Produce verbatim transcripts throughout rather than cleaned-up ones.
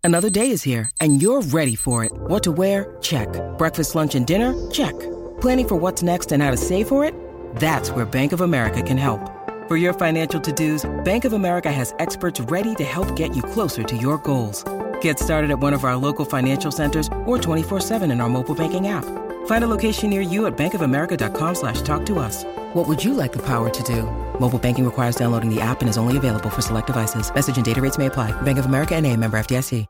Another day is here, and you're ready for it. What to wear? Check. Breakfast, lunch, and dinner? Check. Planning for what's next and how to save for it? That's where Bank of America can help. For your financial to-dos, Bank of America has experts ready to help get you closer to your goals. Get started at one of our local financial centers or twenty-four seven in our mobile banking app. Find a location near you at bankofamerica.com slash talk to us. What would you like the power to do? Mobile banking requires downloading the app and is only available for select devices. Message and data rates may apply. Bank of America N A, member F D I C.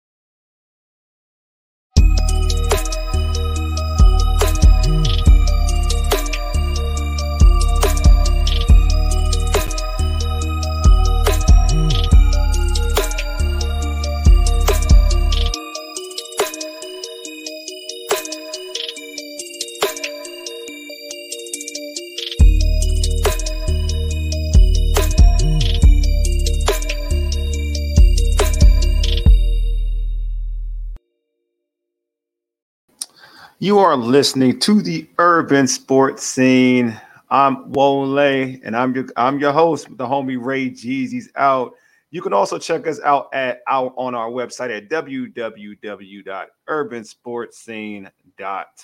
You are listening to the Urban Sports Scene. I'm Wole, and I'm your I'm your host, the homie Ray Jeezy's out. You can also check us out at out on our website at w w w dot urban sports scene dot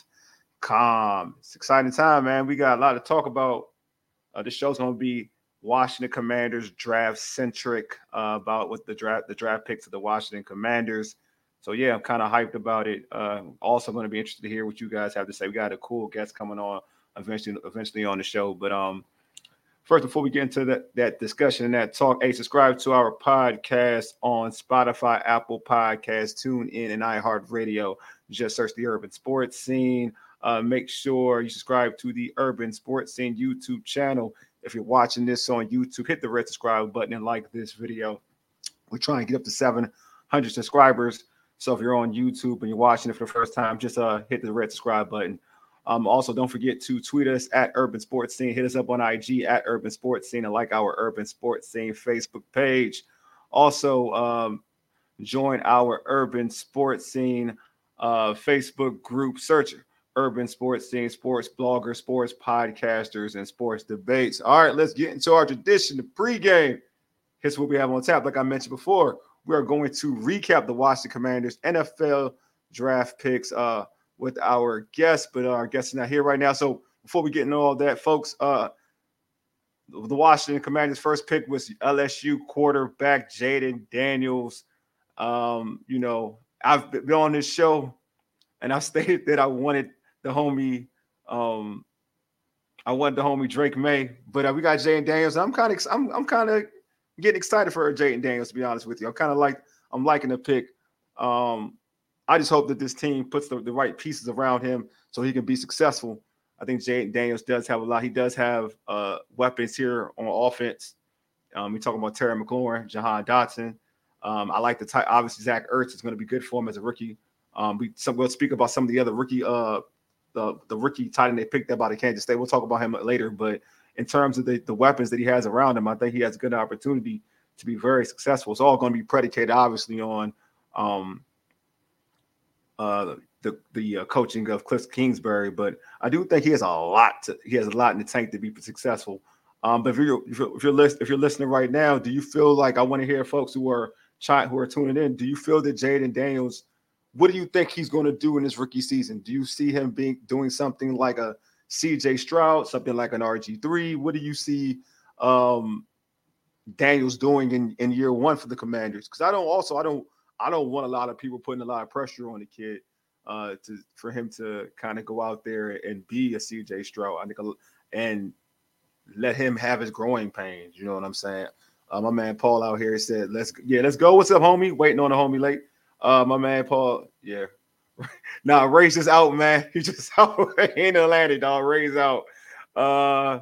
com. It's an exciting time, man. We got a lot to talk about. Uh, the show's going to be Washington Commanders draft centric, uh, about what the draft the draft picks of the Washington Commanders. So, yeah, I'm kind of hyped about it. Uh, also going to be interested to hear what you guys have to say. We got a cool guest coming on eventually eventually on the show. But um, first, before we get into that, that discussion and that talk, hey, subscribe to our podcast on Spotify, Apple Podcasts, TuneIn, and iHeartRadio. Just search the Urban Sports Scene. Uh, make sure you subscribe to the Urban Sports Scene YouTube channel. If you're watching this on YouTube, hit the red subscribe button and like this video. We're trying to get up to seven hundred subscribers. So if you're on YouTube and you're watching it for the first time, just uh, hit the red subscribe button. Um, also, don't forget to tweet us at Urban Sports Scene. Hit us up on I G at Urban Sports Scene and like our Urban Sports Scene Facebook page. Also, um, join our Urban Sports Scene uh, Facebook group. Search Urban Sports Scene, sports bloggers, sports podcasters, and sports debates. All right, let's get into our tradition, the pregame. Here's what we have on tap. Like I mentioned before, we are going to recap the Washington Commanders N F L draft picks uh, with our guest, but our guest is not here right now. So before we get into all that, folks, uh, the Washington Commanders' first pick was L S U quarterback Jayden Daniels. Um, you know, I've been on this show, and I stated that I wanted the homie, um, I wanted the homie Drake May, but uh, we got Jayden Daniels. I'm kind of, I'm, I'm kind of. Getting excited for Jayden Daniels, to be honest with you. I'm kind of like, I'm liking the pick. Um, I just hope that this team puts the, the right pieces around him so he can be successful. I think Jayden Daniels does have a lot. He does have uh, weapons here on offense. Um, we're talking about Terry McLaurin, Jahan Dotson. Um, I like the type. Obviously, Zach Ertz is going to be good for him as a rookie. Um, we some, we'll speak about some of the other rookie, uh, the the rookie tight end they picked up out of Kansas State. We'll talk about him later, but in terms of the, the weapons that he has around him, I think he has a good opportunity to be very successful. It's all going to be predicated, obviously, on um, uh, the the uh, coaching of Cliff Kingsbury. But I do think he has a lot. To, he has a lot in the tank to be successful. Um, but if you're if you're if you're, list, if you're listening right now, do you feel like I want to hear folks who are trying who are tuning in? Do you feel that Jayden Daniels? What do you think he's going to do in his rookie season? Do you see him being doing something like a C J Stroud, something like an R G three? What do you see um, Daniels doing in, in year one for the Commanders? Because I don't also I don't I don't want a lot of people putting a lot of pressure on the kid uh, to for him to kind of go out there and be a C J Stroud. I think and let him have his growing pains. You know what I'm saying? Uh, my man Paul out here said, "Let's yeah, let's go. What's up, homie? Waiting on the homie late." Uh, my man Paul, yeah. Nah, Ray's just out, man. He's just out in Atlanta, dog. Ray's out. Uh,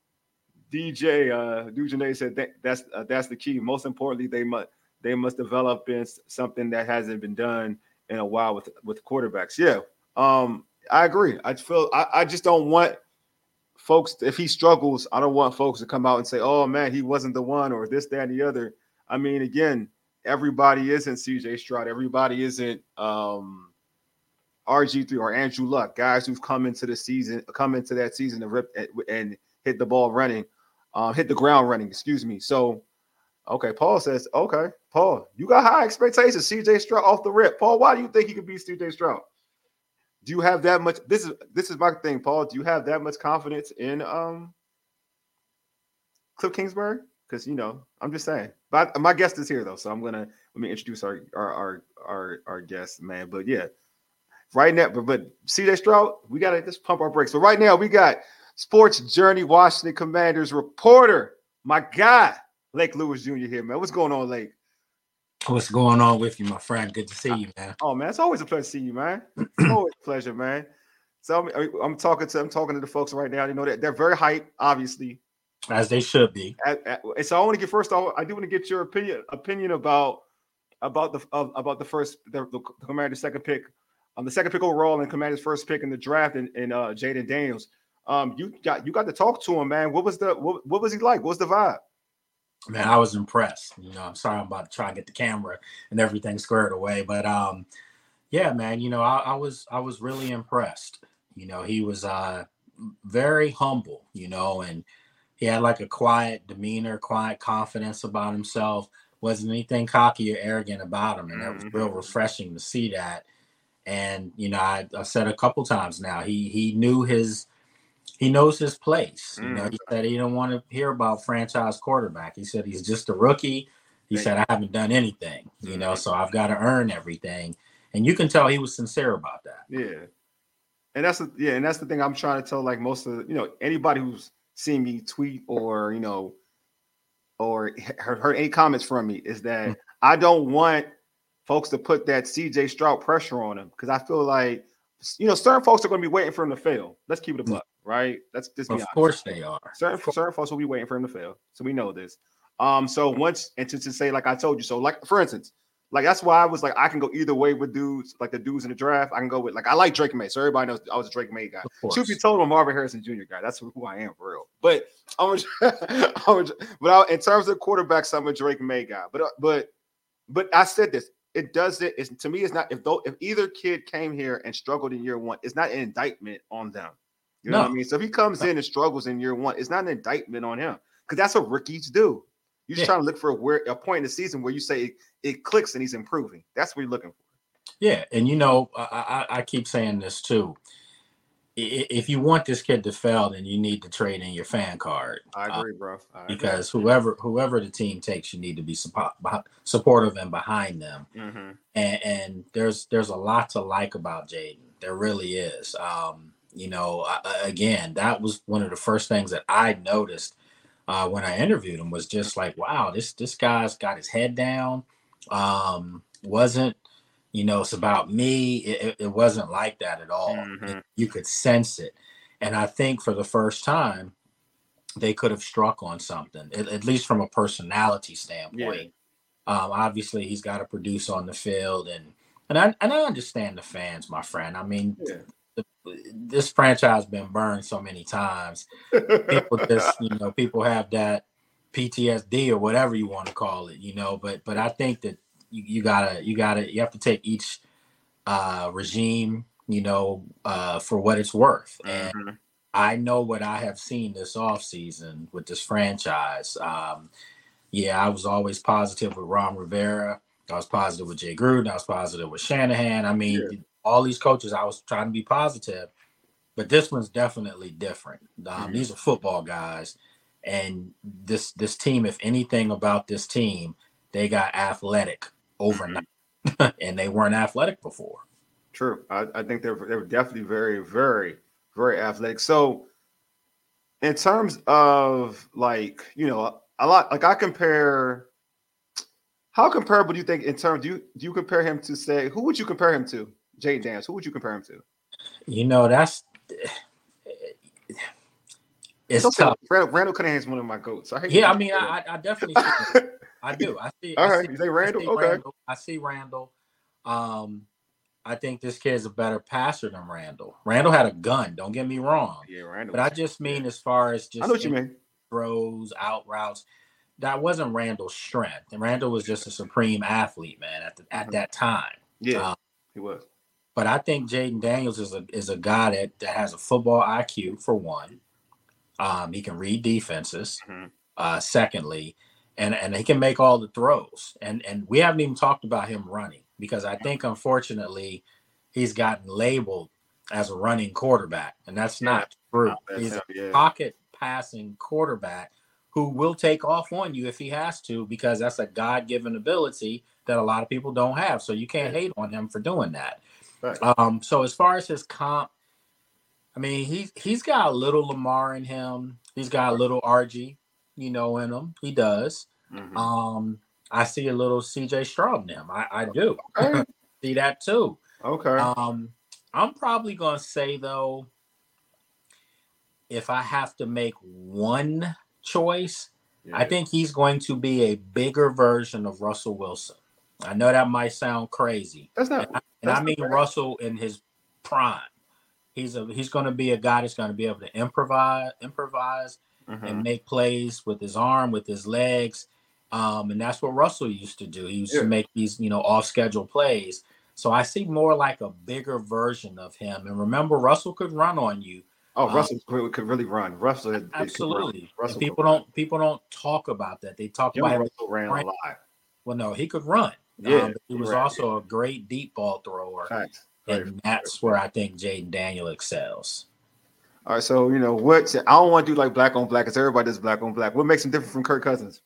D J uh, Dujanay said that, that's uh, that's the key. Most importantly, they must they must develop in something that hasn't been done in a while with with quarterbacks. Yeah, um, I agree. I feel I, I just don't want folks, if he struggles, I don't want folks to come out and say, "Oh man, he wasn't the one," or this, that, and the other. I mean, again, everybody isn't C J Stroud. Everybody isn't. Um, R G three or Andrew Luck, guys who've come into the season, come into that season and rip and hit the ball running, um, hit the ground running, excuse me. So Okay, Paul says, okay, Paul, you got high expectations. C J Stroud off the rip. Paul, why do you think he could beat C J Stroud? Do you have that much? This is this is my thing, Paul. Do you have that much confidence in um Cliff Kingsbury? Because you know, I'm just saying. But my guest is here though, so I'm gonna let me introduce our our our our, our guest, man. But yeah, right now, but, but C J Stroud, we gotta just pump our brakes. So right now, we got Sports Journey Washington Commanders reporter, my guy, Lake Lewis Junior here, man. What's going on, Lake? What's going on with you, my friend? Good to see you, man. Oh man, it's always a pleasure to see you, man. It's always a pleasure, man. So I'm, I'm talking to I'm talking to the folks right now. You know that they're very hyped, obviously, as they should be. At, at, and so I want to get first off, I do want to get your opinion opinion about about the uh, about the first the, the Commander's second pick, um, the second pick overall, and Commander's first pick in the draft, and, and uh, Jayden Daniels. Um, you got you got to talk to him, man. What was the what, what was he like? What was the vibe? Man, I was impressed. You know, I'm sorry I'm about to try and get the camera and everything squared away. But um, yeah, man, you know, I, I was I was really impressed. You know, he was uh very humble, you know, and he had like a quiet demeanor, quiet confidence about himself. Wasn't anything cocky or arrogant about him. And that was real refreshing to see that. And, you know, I, I've said a couple times now, he he knew his He knows his place. You know, he said he didn't want to hear about franchise quarterback. He said he's just a rookie. He said, I haven't done anything, you know, so I've got to earn everything. And you can tell he was sincere about that. Yeah. And that's the, yeah, and that's the thing I'm trying to tell, like most of the, you know, anybody who's seen me tweet or, you know, or heard, heard any comments from me is that mm-hmm. I don't want folks to put that C J Stroud pressure on him, because I feel like, you know, certain folks are going to be waiting for him to fail. Let's keep it a buck, right? Let's just be of honest. Of course they are. Certain, certain folks will be waiting for him to fail. So we know this. Um, so once, and to, to say, like I told you, so like, for instance, like that's why I was like, I can go either way with dudes, like the dudes in the draft. I can go with, like, I like Drake May. So everybody knows I was a Drake May guy. Truth be told, I'm a Marvin Harrison Junior guy. That's who I am for real. But I'm a, I'm a, but I, in terms of quarterbacks, I'm a Drake May guy. But, but, but I said this. It doesn't, it's, to me, it's not, if though, if either kid came here and struggled in year one, it's not an indictment on them. You know no. what I mean? So if he comes in and struggles in year one, it's not an indictment on him, because that's what rookies do. You're just yeah. trying to look for a, where, a point in the season where you say it, it clicks and he's improving. That's what you're looking for. Yeah. And, you know, I, I, I keep saying this too. If you want this kid to fail, then you need to trade in your fan card. I agree, uh, bro. I because agree. whoever whoever the team takes, you need to be support, supportive and behind them. Mm-hmm. And, and there's there's a lot to like about Jayden. There really is. Um, you know, I, again, that was one of the first things that I noticed uh, when I interviewed him, was just like, wow, this this guy's got his head down. Um, wasn't You know, it's about me. It, it wasn't like that at all. Mm-hmm. It, you could sense it. And I think for the first time, they could have struck on something, at, at least from a personality standpoint. Yeah. Um, obviously, he's got to produce on the field. And and I, and I understand the fans, my friend. I mean, yeah. the, this franchise has been burned so many times. People just, you know, people have that P T S D or whatever you want to call it, you know. But but I think that, You, you gotta, you gotta, you have to take each uh, regime, you know, uh, for what it's worth. And mm-hmm. I know what I have seen this offseason with this franchise. Um, yeah, I was always positive with Ron Rivera. I was positive with Jay Gruden. I was positive with Shanahan. I mean, yeah. all these coaches, I was trying to be positive. But this one's definitely different. Um, mm-hmm. These are football guys. And this this team, if anything about this team, they got athletic overnight, and they weren't athletic before. True. I, I think they're they're definitely very, very, very athletic. So in terms of, like, you know, a lot, like I compare, how comparable do you think in terms, do you do you compare him to, say, who would you compare him to? Jayden Daniels, who would you compare him to? You know, that's it's Don't tough. Randall, Randall Cunningham is one of my goats. I yeah, I mean, I, I definitely see him. I do. I see. All I right, see, you say Randall? I see okay. Randall. I see Randall. Um, I think this kid's a better passer than Randall. Randall had a gun. Don't get me wrong. Yeah, Randall. But I just mean, yeah. as far as just I know what you mean. Throws, out routes, that wasn't Randall's strength. And Randall was just a supreme athlete, man, at the, at mm-hmm. that time. Yeah, um, he was. But I think Jayden Daniels is a is a guy that, that has a football I Q, for one. Um, he can read defenses. Mm-hmm. Uh, secondly, and and he can make all the throws. And and we haven't even talked about him running, because I think unfortunately he's gotten labeled as a running quarterback, and that's Yeah. not true. That's He's him, a yeah. pocket passing quarterback who will take off on you if he has to, because that's a God-given ability that a lot of people don't have. So you can't Yeah. hate on him for doing that. Right. Um, so as far as his comp, I mean, he's he's got a little Lamar in him. He's got a little R G, you know, in him. He does. Mhm. Um, I see a little C J Stroud in him. I, I do. Okay. See that too. Okay. Um, I'm probably gonna say though, if I have to make one choice, Yeah. I think he's going to be a bigger version of Russell Wilson. I know that might sound crazy, That's not. and I, and that's I mean not bad. Russell in his prime. He's a he's going to be a guy that's going to be able to improvise, improvise, Mhm. and make plays with his arm, with his legs, um, and that's what Russell used to do. He used Yeah. to make these, you know, off-schedule plays. So I see more like a bigger version of him. And remember, Russell could run on you. Oh, Um, Russell could, could really run. Russell it- it could run. Absolutely. Russell And could people run. don't people don't talk about that. They talk Young about him. Russell ran a lot. Well, no, he could run. Yeah, Um, but he he was ran. also a great deep ball thrower. Facts. Very- And that's where I think Jaden Daniel excels. All right, so you know what? I don't want to do like black on black because everybody does black on black. What makes him different from Kirk Cousins?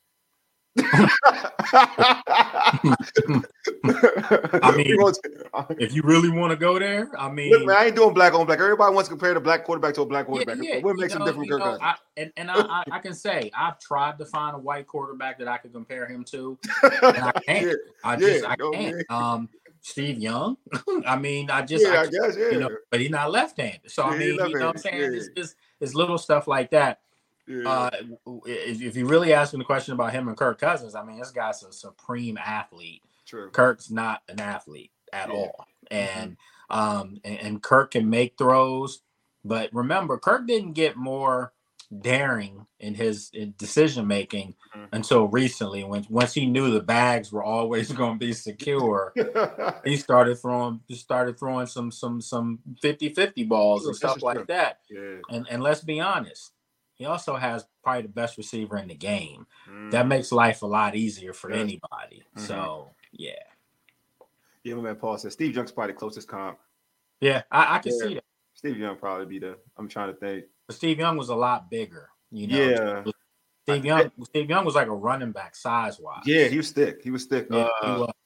I mean, if you really want to go there, I mean, Look, man, I ain't doing black on black. Everybody wants to compare the black quarterback to a black yeah, quarterback. yeah, What you makes him know, different you from Kirk know, Cousins? I, and and I, I, I can say I've tried to find a white quarterback that I could compare him to, and I can't. Yeah, I just yeah, I no, can't. man. Um, Steve Young. I mean, I just Yeah, I I guess, yeah. you know, but he's not left-handed. So Yeah, I he mean, you know what I'm left-handed, saying? yeah. It's just it's little stuff like that. Yeah. Uh, if, if you're really asking the question about him and Kirk Cousins, I mean, this guy's a supreme athlete. True. Kirk's not an athlete at Yeah. all, and um, and, and Kirk can make throws, but remember, Kirk didn't get more daring in his in decision making Mhm. until recently. When once he knew the bags were always going to be secure, he started throwing he started throwing some some some fifty-fifty balls True, and stuff that's like true. that. Yeah. And and let's be honest, he also has probably the best receiver in the game. Mm. That makes life a lot easier for Yes. anybody. Mhm. So yeah, Yeah, my man Paul said Steve Young's probably the closest comp. yeah, I, I can Yeah. see that. Steve Young probably be the. I'm trying to think. But Steve Young was a lot bigger. You know, Yeah. Steve Young. Steve Young was like a running back size wise. Yeah, he was thick. He was thick. Yeah, he uh, was.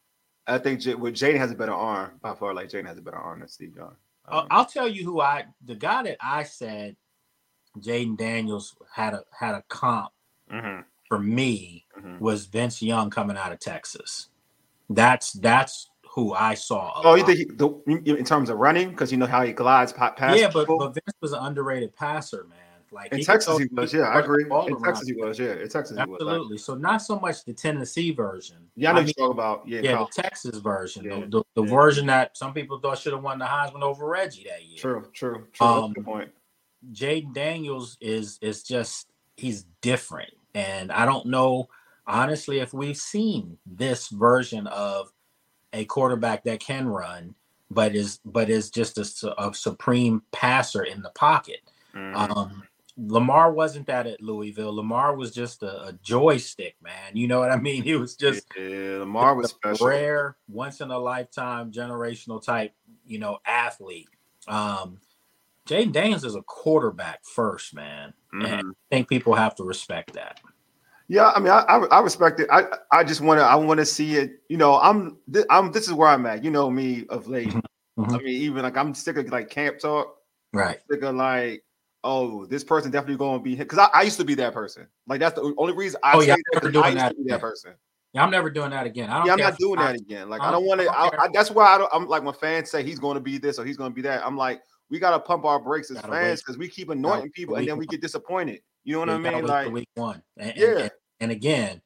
I think J- well, Jaden has a better arm by far. Like Jaden has a better arm than Steve Young. Uh, Um, I'll tell you who I the guy that I said Jaden Daniels had a had a comp mhm, for me mhm. was Vince Young coming out of Texas. That's that's who I saw. a Oh, you lot. think he, the, in terms of running, because you know how he glides pa- past Yeah, but, people? but Vince was an underrated passer, man. Like in he could Texas throw- he was. could Yeah, I throw the agree. ball In around. Texas he was. Yeah, in Texas he was. Like, Absolutely. So not so much the Tennessee version. yeah, I know I what you're talking about. Yeah, in Yeah, college. the Texas version, Yeah, the, the, the yeah. version that some people thought should have won the Heisman over Reggie that year. True, true, true. That's a Um, good point. Jaden Daniels is is just he's different, and I don't know honestly if we've seen this version of a quarterback that can run, but is but is just a, su- a supreme passer in the pocket. Mhm. Um, Lamar wasn't that at Louisville. Lamar was just a, a joystick, man. You know what I mean? He was just yeah, Lamar was a special. rare, once in a lifetime, generational type, you know, athlete. Um, Jaden Daniels is a quarterback first, man, and Mhm. I think people have to respect that. Yeah, I mean, I, I, I respect it. I, I just want to, I want to see it. You know, I'm, th- I'm. This is where I'm at. You know me of late. Mhm. I mean, even like I'm sick of like camp talk. Right. Sick of like, oh, this person definitely going to be hit. Because I, I used to be that person. Like that's the only reason I Oh, say yeah, that, I'm never 'cause doing I used that to be that again. person. Yeah, I'm never doing that again. I don't Yeah, I'm care not if doing I- that again. Like I I don't don't- want I to. don't I, care. I, that's why I don't. I'm like when fans say he's going to be this or he's going to be that. I'm like, we got to pump our brakes as Gotta fans wait. because we keep anointing Gotta people wait and then for we week get disappointed. You know what Yeah, I you gotta mean? wait Like, till week one. And, and- yeah. and, and again,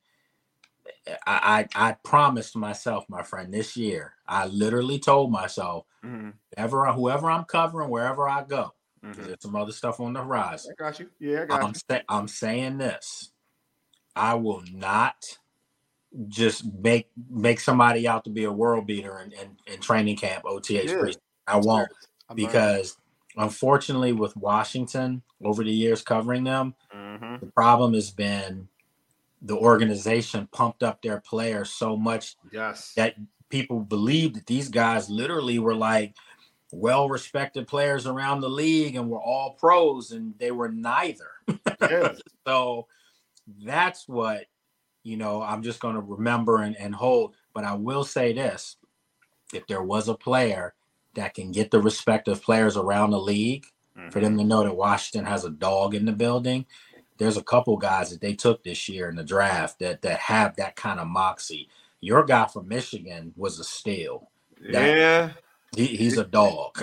I, I I promised myself, my friend, this year, I literally told myself, Mhm, whoever, whoever I'm covering, wherever I go, because mhm. there's some other stuff on the horizon. I got you. Yeah, I got I'm, you. sa- I'm saying this. I will not just make make somebody out to be a world beater in, in, in training camp, O T H Yeah. pre. I won't, I'm because unfortunately with Washington over the years covering them, learning. Mhm. the problem has been the organization pumped up their players so much yes. that people believed that these guys literally were like well-respected players around the league and were all pros, and they were neither. Yes. So that's what, you know, I'm just going to remember and, and hold. But I will say this, if there was a player that can get the respect of players around the league, mm-hmm. for them to know that Washington has a dog in the building, there's a couple guys that they took this year in the draft that that have that kind of moxie. Your guy from Michigan was a steal. That, yeah. He, he's a dog.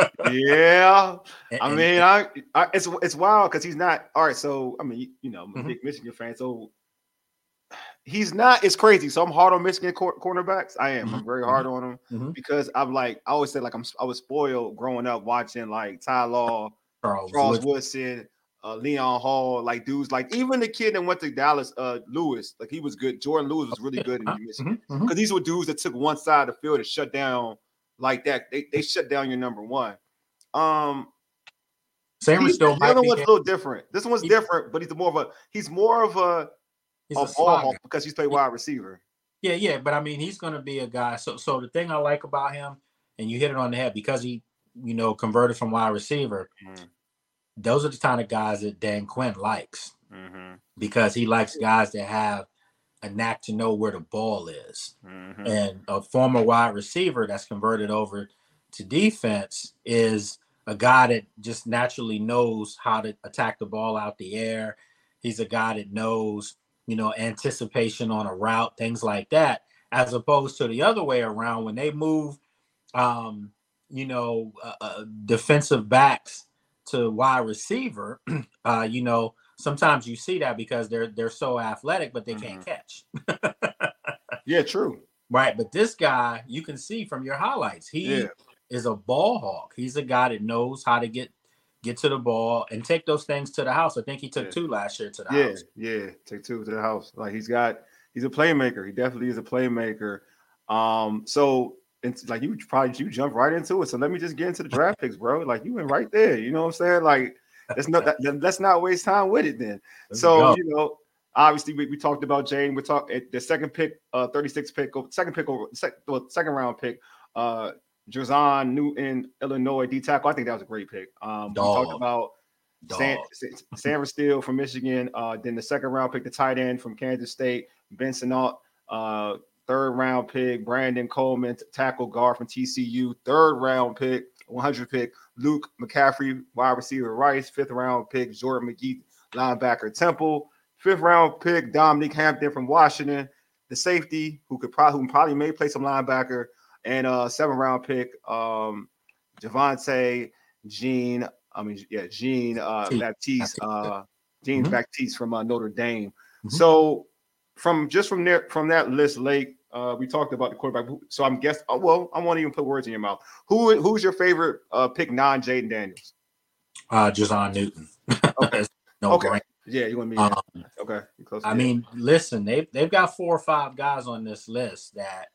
yeah. And, I mean, I, I it's it's wild because he's not. All right, so I mean, you know, I'm a mm-hmm. big Michigan fan, so he's not. It's crazy. So I'm hard on Michigan cor- cornerbacks. I am. Mm-hmm. I'm very hard mm-hmm. on them mm-hmm. because I'm like I always said like I'm I was spoiled growing up watching like Ty Law, Charles, Charles Woodson, uh, Leon Hall, like dudes like even the kid that went to Dallas, uh, Lewis, like he was good. Jordan Lewis was really good in uh-huh. Michigan because mm-hmm. these were dudes that took one side of the field and shut down. Like that, they, they shut down your number one. Um, Sanders still the other one's a little different. This one's he, different, but he's more of a he's more of a, he's a, a ball hawk because he's played wide receiver. Yeah, yeah, but I mean he's going to be a guy. So, so the thing I like about him, and you hit it on the head because he, you know, converted from wide receiver. Mm-hmm. Those are the kind of guys that Dan Quinn likes mm-hmm. because he likes guys that have a knack to know where the ball is. Mm-hmm. And a former wide receiver that's converted over to defense is a guy that just naturally knows how to attack the ball out the air. He's a guy that knows, you know, anticipation on a route, things like that, as opposed to the other way around when they move, um, you know, uh, uh, defensive backs to wide receiver, uh, you know, sometimes you see that because they're they're so athletic, but they can't mm-hmm. catch. Yeah, true. Right, but this guy, you can see from your highlights, he yeah. is a ball hawk. He's a guy that knows how to get get to the ball and take those things to the house. I think he took yeah. two last year to the yeah, house. Yeah, yeah, take two to the house. Like he's got, he's a playmaker. He definitely is a playmaker. Um, so it's like you probably you jump right into it. So let me just get into the draft picks, bro. Like you went right there. You know what I'm saying? Like. Let's not that, let's not waste time with it then. Let's so go. You know, obviously we, we talked about Jane. We talked at the second pick, uh, thirty-six pick, second pick over second, well, second round pick, uh, Jazan Newton, Illinois D tackle. I think that was a great pick. Um, we talked about Sam, Sam Steele from Michigan. Uh, then the second round pick, the tight end from Kansas State, Benson Alt. Uh, third round pick, Brandon Coleman, tackle guard from T C U. Third round pick. one hundred pick, Luke McCaffrey, wide receiver Rice. Fifth round pick, Jordan McGee, linebacker Temple. Fifth round pick, Dominique Hampton from Washington, the safety who could probably who probably may play some linebacker. And uh seventh round pick, um, Javante Jean. I mean, yeah, Jean uh, Baptiste, uh, Jean mm-hmm. Baptiste from uh, Notre Dame. Mm-hmm. So from just from there from that list, Lake. Uh, we talked about the quarterback, so I'm guessing. Oh, well, I won't even put words in your mouth. Who who's your favorite uh, pick? Non Jaden Daniels. Uh, Jazan Newton. Okay. no okay. brain. Yeah, you want me? Um, okay. Close I mean, listen, they they've got four or five guys on this list that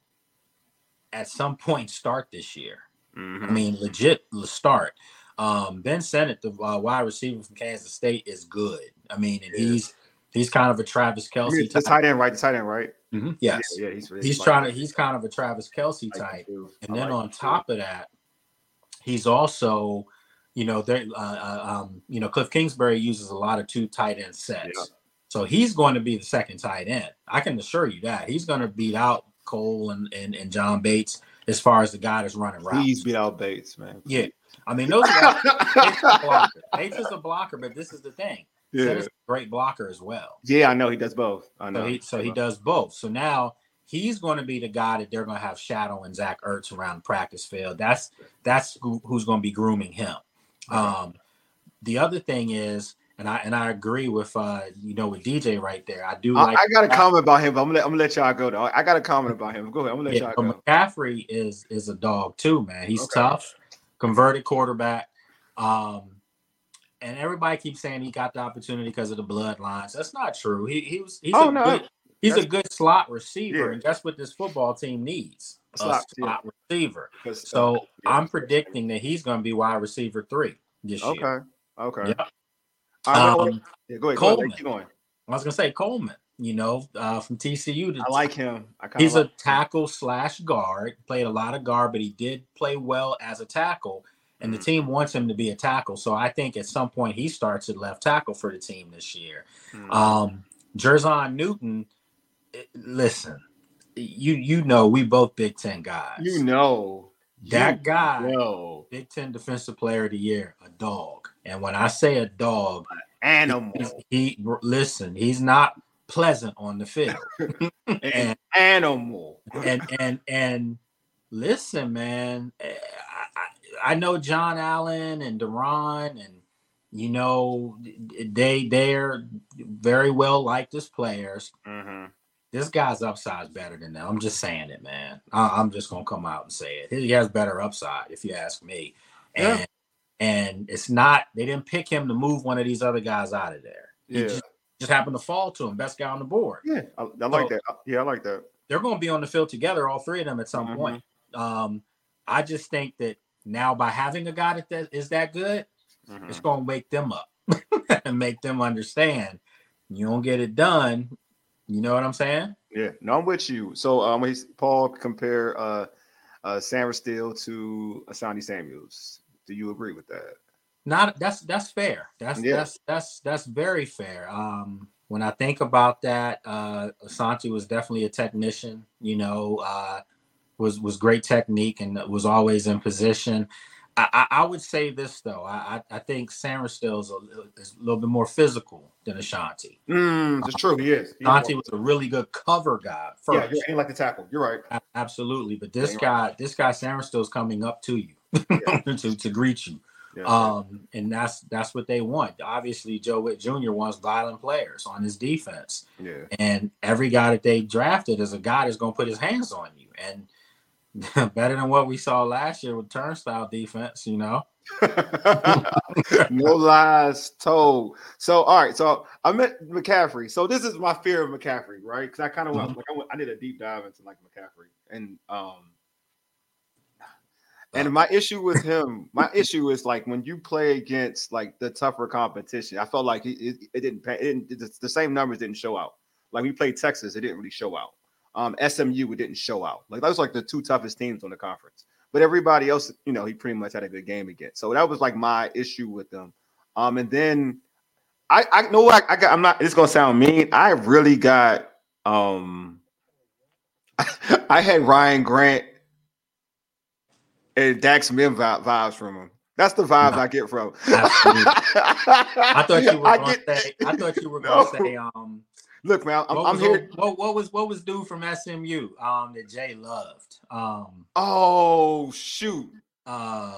at some point start this year. Mm-hmm. I mean, legit start. Um, Ben Sennett, the uh, wide receiver from Kansas State, is good. I mean, and yeah. he's he's kind of a Travis Kelce. I mean, the tight end, right? The tight end, right? Mm-hmm. Yes. Yeah, yeah, he's really he's trying to. He's kind of a Travis Kelce type, and then like on top too. of that, he's also, you know, there. Uh, uh, um, you know, Cliff Kingsbury uses a lot of two tight end sets, yeah. so he's going to be the second tight end. I can assure you that he's going to beat out Cole and, and and John Bates as far as the guy that's running routes. Please beat out Bates, man. Yeah, I mean those are Bates is a blocker. Bates is a blocker, but this is the thing. Yeah, Sennett's a great blocker as well. Yeah, I know he does both. I know. So he, so he does both. So now he's going to be the guy that they're going to have shadowing Zach Ertz around the practice field. That's that's who, who's going to be grooming him. Um, the other thing is, and I and I agree with uh, you know with D J right there. I do. I, like I got a comment about him, but I'm gonna let, I'm gonna let y'all go though. I got a comment about him. Go ahead. I'm gonna let yeah, y'all go. McCaffrey is is a dog too, man. He's okay. tough, converted quarterback. Um, And everybody keeps saying he got the opportunity because of the bloodlines. That's not true. He he was he's oh, a no. good he's That's, a good slot receiver, yeah. and that's what this football team needs. A slot, a slot yeah. receiver. So uh, yeah, I'm predicting that he's going to be wide receiver three this okay. year. Okay. Okay. Yep. Right, um, yeah, go ahead. Coleman. Go ahead. Keep going. I was going to say Coleman. you know, uh, from T C U. I like him. I he's like a tackle slash guard. Played a lot of guard, but he did play well as a tackle. And mm-hmm. the team wants him to be a tackle. So I think at some point he starts at left tackle for the team this year. Mm-hmm. Um, Jerzon Newton, listen, you you know we both Big Ten guys. You know. That you guy, know. Big Ten Defensive Player of the Year, a dog. And when I say a dog, animal. He, he listen, he's not pleasant on the field. and animal. And and and listen, man, I, I, I know John Allen and Deron, and you know they they're very well liked as players. Mm-hmm. This guy's upside's better than them. I'm just saying it, man. I, I'm just gonna come out and say it. He has better upside, if you ask me. And yeah. and it's not. They didn't pick him to move one of these other guys out of there. He yeah. just, just happened to fall to him. Best guy on the board. Yeah, I, I like so, that. Yeah, I like that. They're going to be on the field together, all three of them, at some mm-hmm. point. Um, I just think that now by having a guy that, that is that good, mm-hmm. it's going to wake them up and make them understand. You don't get it done. You know what I'm saying? Yeah, no, I'm with you. So, um, he's, Paul compare uh, uh, Sam Steele to Asante Samuels. Do you agree with that? Not that's that's fair. That's yeah. that's that's that's very fair. Um, when I think about that, uh, Asante was definitely a technician. You know, uh, was was great technique and was always in position. I, I, I would say this though. I I think Sam Steele is a, is a little bit more physical than Asante. Mm, it's true. He is. He Asante is was a really good cover guy. First. Yeah, he like the tackle. You're right. A- absolutely. But this yeah, guy, right. this guy Sam Steele is coming up to you yeah. to to greet you. Yeah, um, and that's that's what they want. Obviously, Joe Witt Junior wants violent players on his defense. Yeah. And every guy that they drafted is a guy that's going to put his hands on you. And better than what we saw last year with turnstile defense, you know. No lies told. So, all right. So I met McCaffrey. So this is my fear of McCaffrey, right? Because I kind of mm-hmm. like I, went, I did a deep dive into like McCaffrey, and um, and my issue with him, my issue is like when you play against like the tougher competition, I felt like it, it, it didn't pay. It didn't, the same numbers didn't show out. Like we played Texas, it didn't really show out. Um, S M U, it didn't show out. Like that was like the two toughest teams on the conference. But everybody else, you know, he pretty much had a good game again. So that was like my issue with them. Um, and then I, I know what I, I got. I'm not. It's gonna sound mean. I really got. Um, I had Ryan Grant and Dax Min vibes from him. That's the vibes no, I get from. I thought you were going to say. I thought you were going to no. say. Um, Look, man, I'm, what I'm was, here. What, what was what was dude from S M U? Um, that Jay loved. Um. Oh shoot. Uh.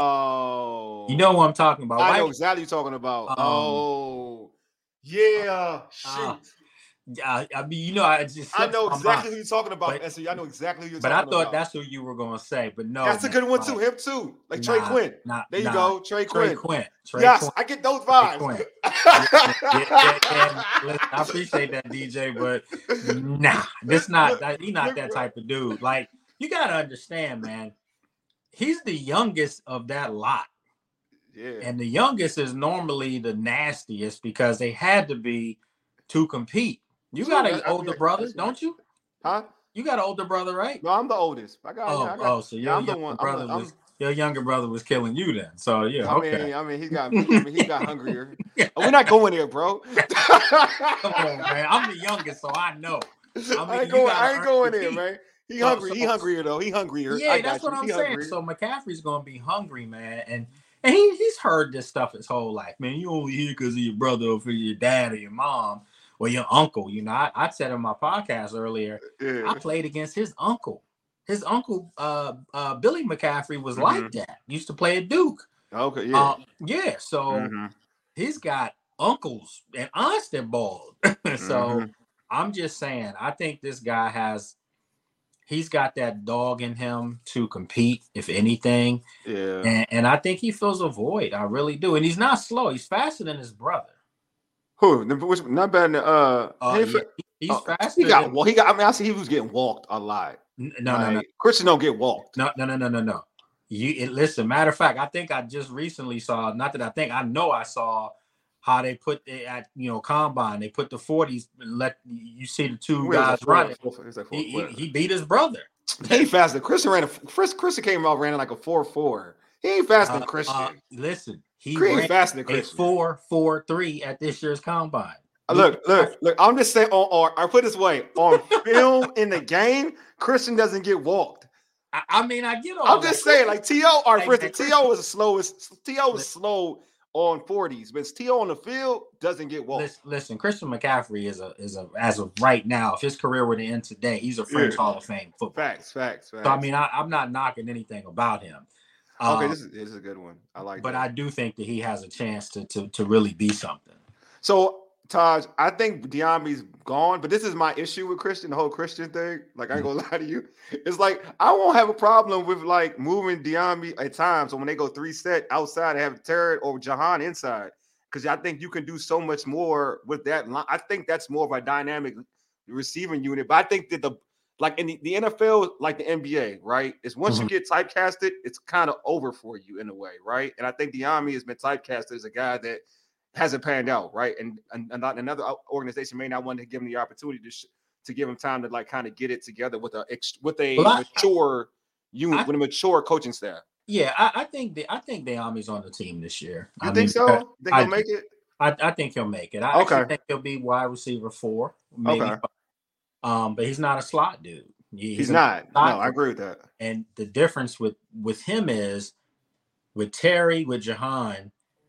Oh. You know what I'm talking about? I right? know exactly what you're talking about. Um, oh. Yeah. Shoot. Uh, Yeah, I mean, you know, I just I know exactly who you're talking about. But, I know exactly who you're but talking about. But I thought that's who you were going to say. But no, that's a good one too. Him too, like nah, Trey Quinn. Nah, there you nah. go, Trey, Trey Quinn. Quinn. Trey yes, Quinn. I get those vibes. yeah, yeah, yeah, yeah. Listen, I appreciate that, D J, but nah, this not that. He's not that type of dude. Like you got to understand, man. He's the youngest of that lot. Yeah, and the youngest is normally the nastiest because they had to be to compete. You got an older brother, don't you? Huh? You got an older brother, right? No, I'm the oldest. I got. Oh, I got, oh so your yeah, younger brother I'm the, I'm, was your younger brother was killing you then. So yeah, I okay. mean, I mean, he got, I mean, he got hungrier. We're not going there, bro. Come on, man. I'm the youngest, so I know. I, mean, I ain't going. I ain't going there, compete. man. He so, hungry. So, he hungrier though. He hungrier. Yeah, I that's what you. I'm he saying. Hungry. So McCaffrey's gonna be hungry, man, and. And he, he's heard this stuff his whole life. Man, you only here because of your brother or for your dad or your mom or your uncle. You know, I, I said in my podcast earlier, yeah. I played against his uncle. His uncle, uh, uh, Billy McCaffrey, was mm-hmm. like that. Used to play at Duke. Okay, yeah. Uh, yeah, so mm-hmm. he's got uncles and aunts that balled. so mm-hmm. I'm just saying, I think this guy has He's got that dog in him to compete, if anything. Yeah. And, and I think he fills a void. I really do. And he's not slow. He's faster than his brother. Who? Not bad. Than, uh, uh yeah, he's uh, faster. He got. Than, well, he got. I mean, I see he was getting walked a lot. No, like, no, no. Christian don't get walked. No, no, no, no, no, no. You it, listen. Matter of fact, I think I just recently saw. Not that I think I know I saw how they put it at, you know, combine. They put the forties and let you see the two Where guys like running. Four, four, like four, he, he, he beat his brother. He ain't faster. Christian ran a Chris. Christian came out ran like a four four. He ain't faster uh, than Christian. Uh, listen, he Chris ran faster than a Christian. four four three at this year's combine. Look, look, look. I'm just saying. On, on I put it this way: on film in the game, Christian doesn't get walked. I, I mean, I get all. I'm that. just saying, like T O. All right, Hey, for instance, man, T O was the slowest. T O was slow on forties, but T O on the field doesn't get walked. Listen, listen, Christian McCaffrey is a is a as of right now, if his career were to end today, he's a French yeah. Hall of Fame football. Facts, facts, facts. So I mean, I, I'm not knocking anything about him. Um, okay, this is, this is a good one. I like. But that. I do think that he has a chance to to to really be something. So. Taj, I think Dyami's gone, but this is my issue with Christian, the whole Christian thing. Like, I ain't gonna lie to you. It's like, I won't have a problem with, like, moving Dyami at times. So when they go three set outside, they have Terry or Jahan inside. Because I think you can do so much more with that line. I think that's more of a dynamic receiving unit. But I think that the, like, in the, the N F L, like the N B A, right, is once mm-hmm. you get typecasted, it's kind of over for you in a way, right? And I think Dyami has been typecasted as a guy that hasn't panned out, right? And, and, and another organization may not want to give him the opportunity to sh- to give him time to like kind of get it together with a with a well, mature I, unit, I, with a mature coaching staff. Yeah, I, I think the, I think Dyami's on the team this year. You I think mean, so? Think I, he'll make it? I, I think he'll make it. I okay. actually think he'll be wide receiver four, maybe. Okay. Um, but he's not a slot dude. He's, he's not. No, I agree with that. And the difference with with him is with Terry, with Jahan,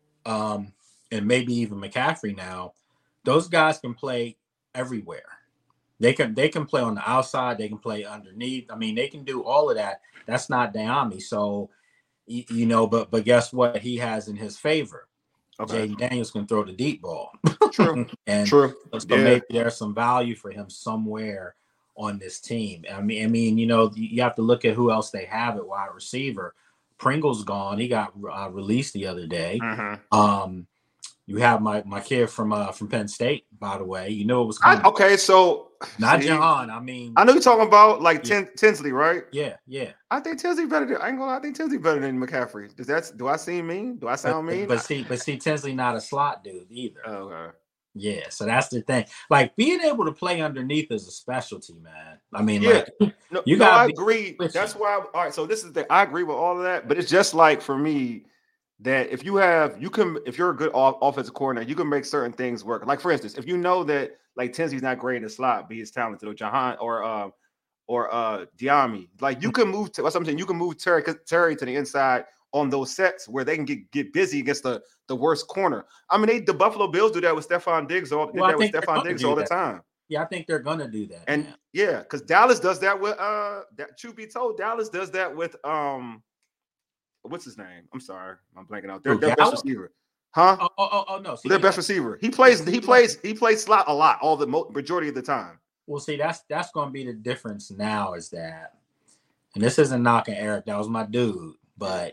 um. and maybe even McCaffrey now, those guys can play everywhere. They can they can play on the outside. They can play underneath. I mean, they can do all of that. That's not Dyami. So, you, you know, but but guess what? He has in his favor. Okay. Jaden Daniels can throw the deep ball. True. and True. So yeah. maybe there's some value for him somewhere on this team. I mean, I mean, you know, you have to look at who else they have at wide receiver. Pringle's gone. He got uh, released the other day. Mm-hmm. Um. You have my, my kid from uh from Penn State, by the way. You know it was I, okay. So not see, Jahan. I mean, I know you're talking about like yeah. Tin, Tinsley, right? Yeah, yeah. I think Tinsley better. Than, I ain't gonna lie. I think Tinsley better than McCaffrey. Does that do I seem mean? Do I sound but, mean? But see, but see, Tinsley not a slot dude either. Oh, okay. Yeah, so that's the thing. Like being able to play underneath is a specialty, man. I mean, yeah. like no, you no, got. I agree. That's why. I, all right. So this is the. I agree with all of that, but it's just like for me. That if you have, you can, if you're a good off, offensive coordinator, you can make certain things work. Like for instance, if you know that like Tinsley's not great in the slot, but he's talented, or Jahan or uh, or uh, Dyami, like you can move to what's I'm saying. You can move Terry Terry to the inside on those sets where they can get, get busy against the, the worst corner. I mean, they the Buffalo Bills do that with Stephon Diggs all well, did that with Stephon Diggs all that. the time. Yeah, I think they're gonna do that. And man. yeah, because Dallas does that with uh, that truth be told, Dallas does that with um. What's his name? I'm sorry, I'm blanking out. Their, their best receiver, huh? Oh, oh, oh no, see, their best receiver. He plays. He plays. He plays slot a lot, all the majority of the time. Well, see, that's that's going to be the difference now. Is that, and this isn't knocking Eric. That was my dude, but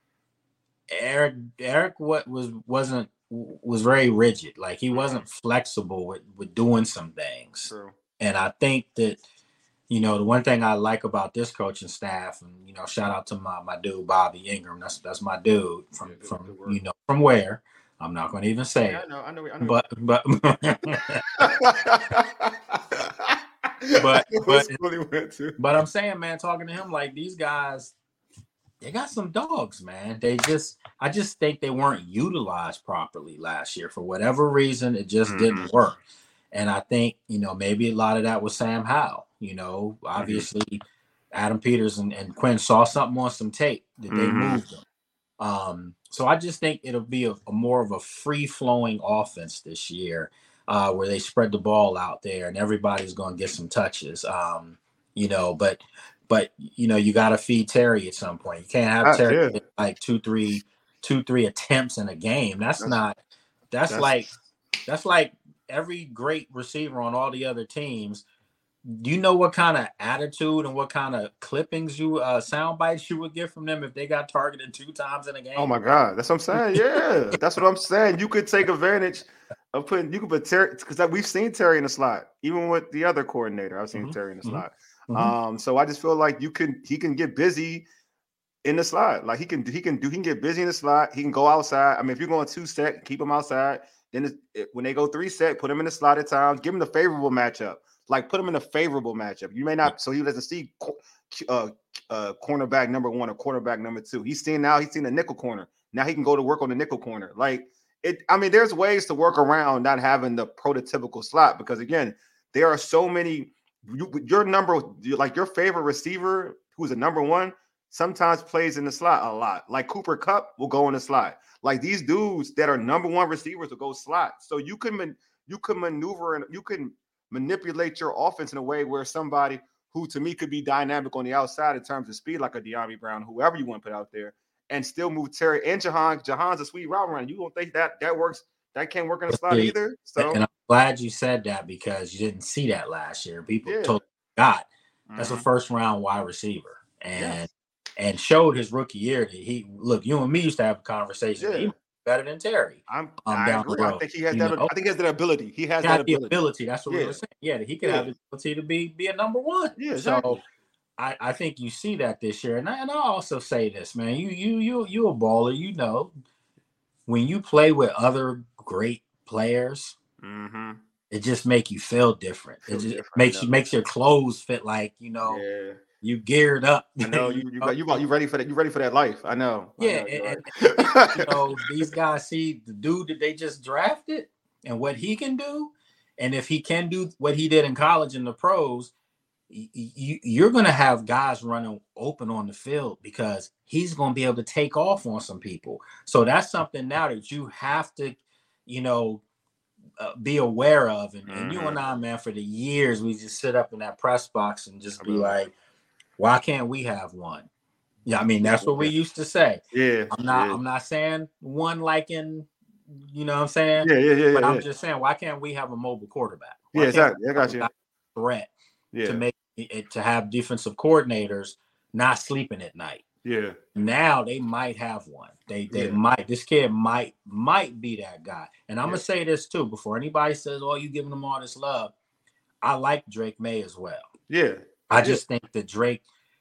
Eric, Eric, what was wasn't was very rigid. Like he wasn't flexible with with doing some things. True. And I think that. You know, the one thing I like about this coaching staff, and you know, shout out to my, my dude Bobby Ingram. That's that's my dude from yeah, good, from good you know from where I'm not going to even say yeah, it. I know, I know, I know. But but but but, but I'm saying, man, talking to him like these guys, they got some dogs, man. They just I just think they weren't utilized properly last year for whatever reason. It just mm-hmm. didn't work. And I think, you know, maybe a lot of that was Sam Howell. You know, obviously mm-hmm. Adam Peters and, and Quinn saw something on some tape that they mm-hmm. moved them. Um, so I just think it'll be a, a more of a free-flowing offense this year uh, where they spread the ball out there and everybody's going to get some touches. Um, you know, but, but you know, you got to feed Terry at some point. You can't have Terry uh, yeah. like two, three, two, three attempts in a game. That's, that's not – that's, that's like – that's like every great receiver on all the other teams – do you know what kind of attitude and what kind of clippings you uh sound bites you would get from them if they got targeted two times in a game? Oh my God, that's what I'm saying. Yeah, that's what I'm saying. You could take advantage of putting. You could put Terry because we've seen Terry in the slot, even with the other coordinator. I've seen mm-hmm. Terry in the mm-hmm. slot. Mm-hmm. Um, so I just feel like you can. He can get busy in the slot. Like he can. He can do. He can get busy in the slot. He can go outside. I mean, if you're going two set, keep him outside. Then it, it, when they go three set, put him in the slotted times, give him the favorable matchup. Like put him in a favorable matchup. You may not, so he doesn't see uh, uh, cornerback number one or quarterback number two. He's seen now, he's seen the nickel corner. Now he can go to work on the nickel corner. Like it, I mean, there's ways to work around not having the prototypical slot because again, there are so many. You, your number, like your favorite receiver, who's a number one, sometimes plays in the slot a lot. Like Cooper Kupp will go in the slot. Like these dudes that are number one receivers will go slot. So you can man, you can maneuver and you can manipulate your offense in a way where somebody who to me could be dynamic on the outside in terms of speed, like a De'Ami Brown, whoever you want to put out there, and still move Terry and Jahan. Jahan's a sweet route runner. You don't think that that works? That can't work in the slot either. So and I'm glad you said that because you didn't see that last year. People yeah. totally forgot. That's mm-hmm. a first round wide receiver. And yes. and showed his rookie year that he look, you and me used to have a conversation. Yeah. He better than Terry. I'm um, I down agree. the road. I think he has You that. know? I think he has that ability. He has He that has the ability. ability. That's what yeah. we were saying. Yeah, that he could yeah. have the ability to be be a number one. Yeah, exactly. So I, I think you see that this year. And I, and I also say this, man. You you you you a baller. You know, when you play with other great players, mm-hmm. it just make you feel different. Feel it just different, makes you makes your clothes fit like you know. Yeah. You geared up. I know you. You, you, you ready for that? You ready for that life? I know. Yeah, I know, and, right. and, you know these guys see the dude that they just drafted and what he can do, and if he can do what he did in college and the pros, you, you're going to have guys running open on the field because he's going to be able to take off on some people. So that's something now that you have to, you know, uh, be aware of. And, mm-hmm. and you and I, man, for the years we just sit up in that press box and just be mm-hmm. like, why can't we have one? Yeah, I mean that's what we used to say. Yeah, I'm not. yeah. I'm not saying one like in, you know what I'm saying? Yeah, yeah, yeah. But yeah, I'm yeah. just saying, why can't we have a mobile quarterback? Why yeah, exactly. I got you. Threat yeah. to make it to have defensive coordinators not sleeping at night. Yeah. Now they might have one. They they yeah. might. This kid might might be that guy. And I'm yeah. gonna say this too before anybody says, "Oh, you giving them all this love." I like Drake May as well. Yeah. I just yeah. think that Drake.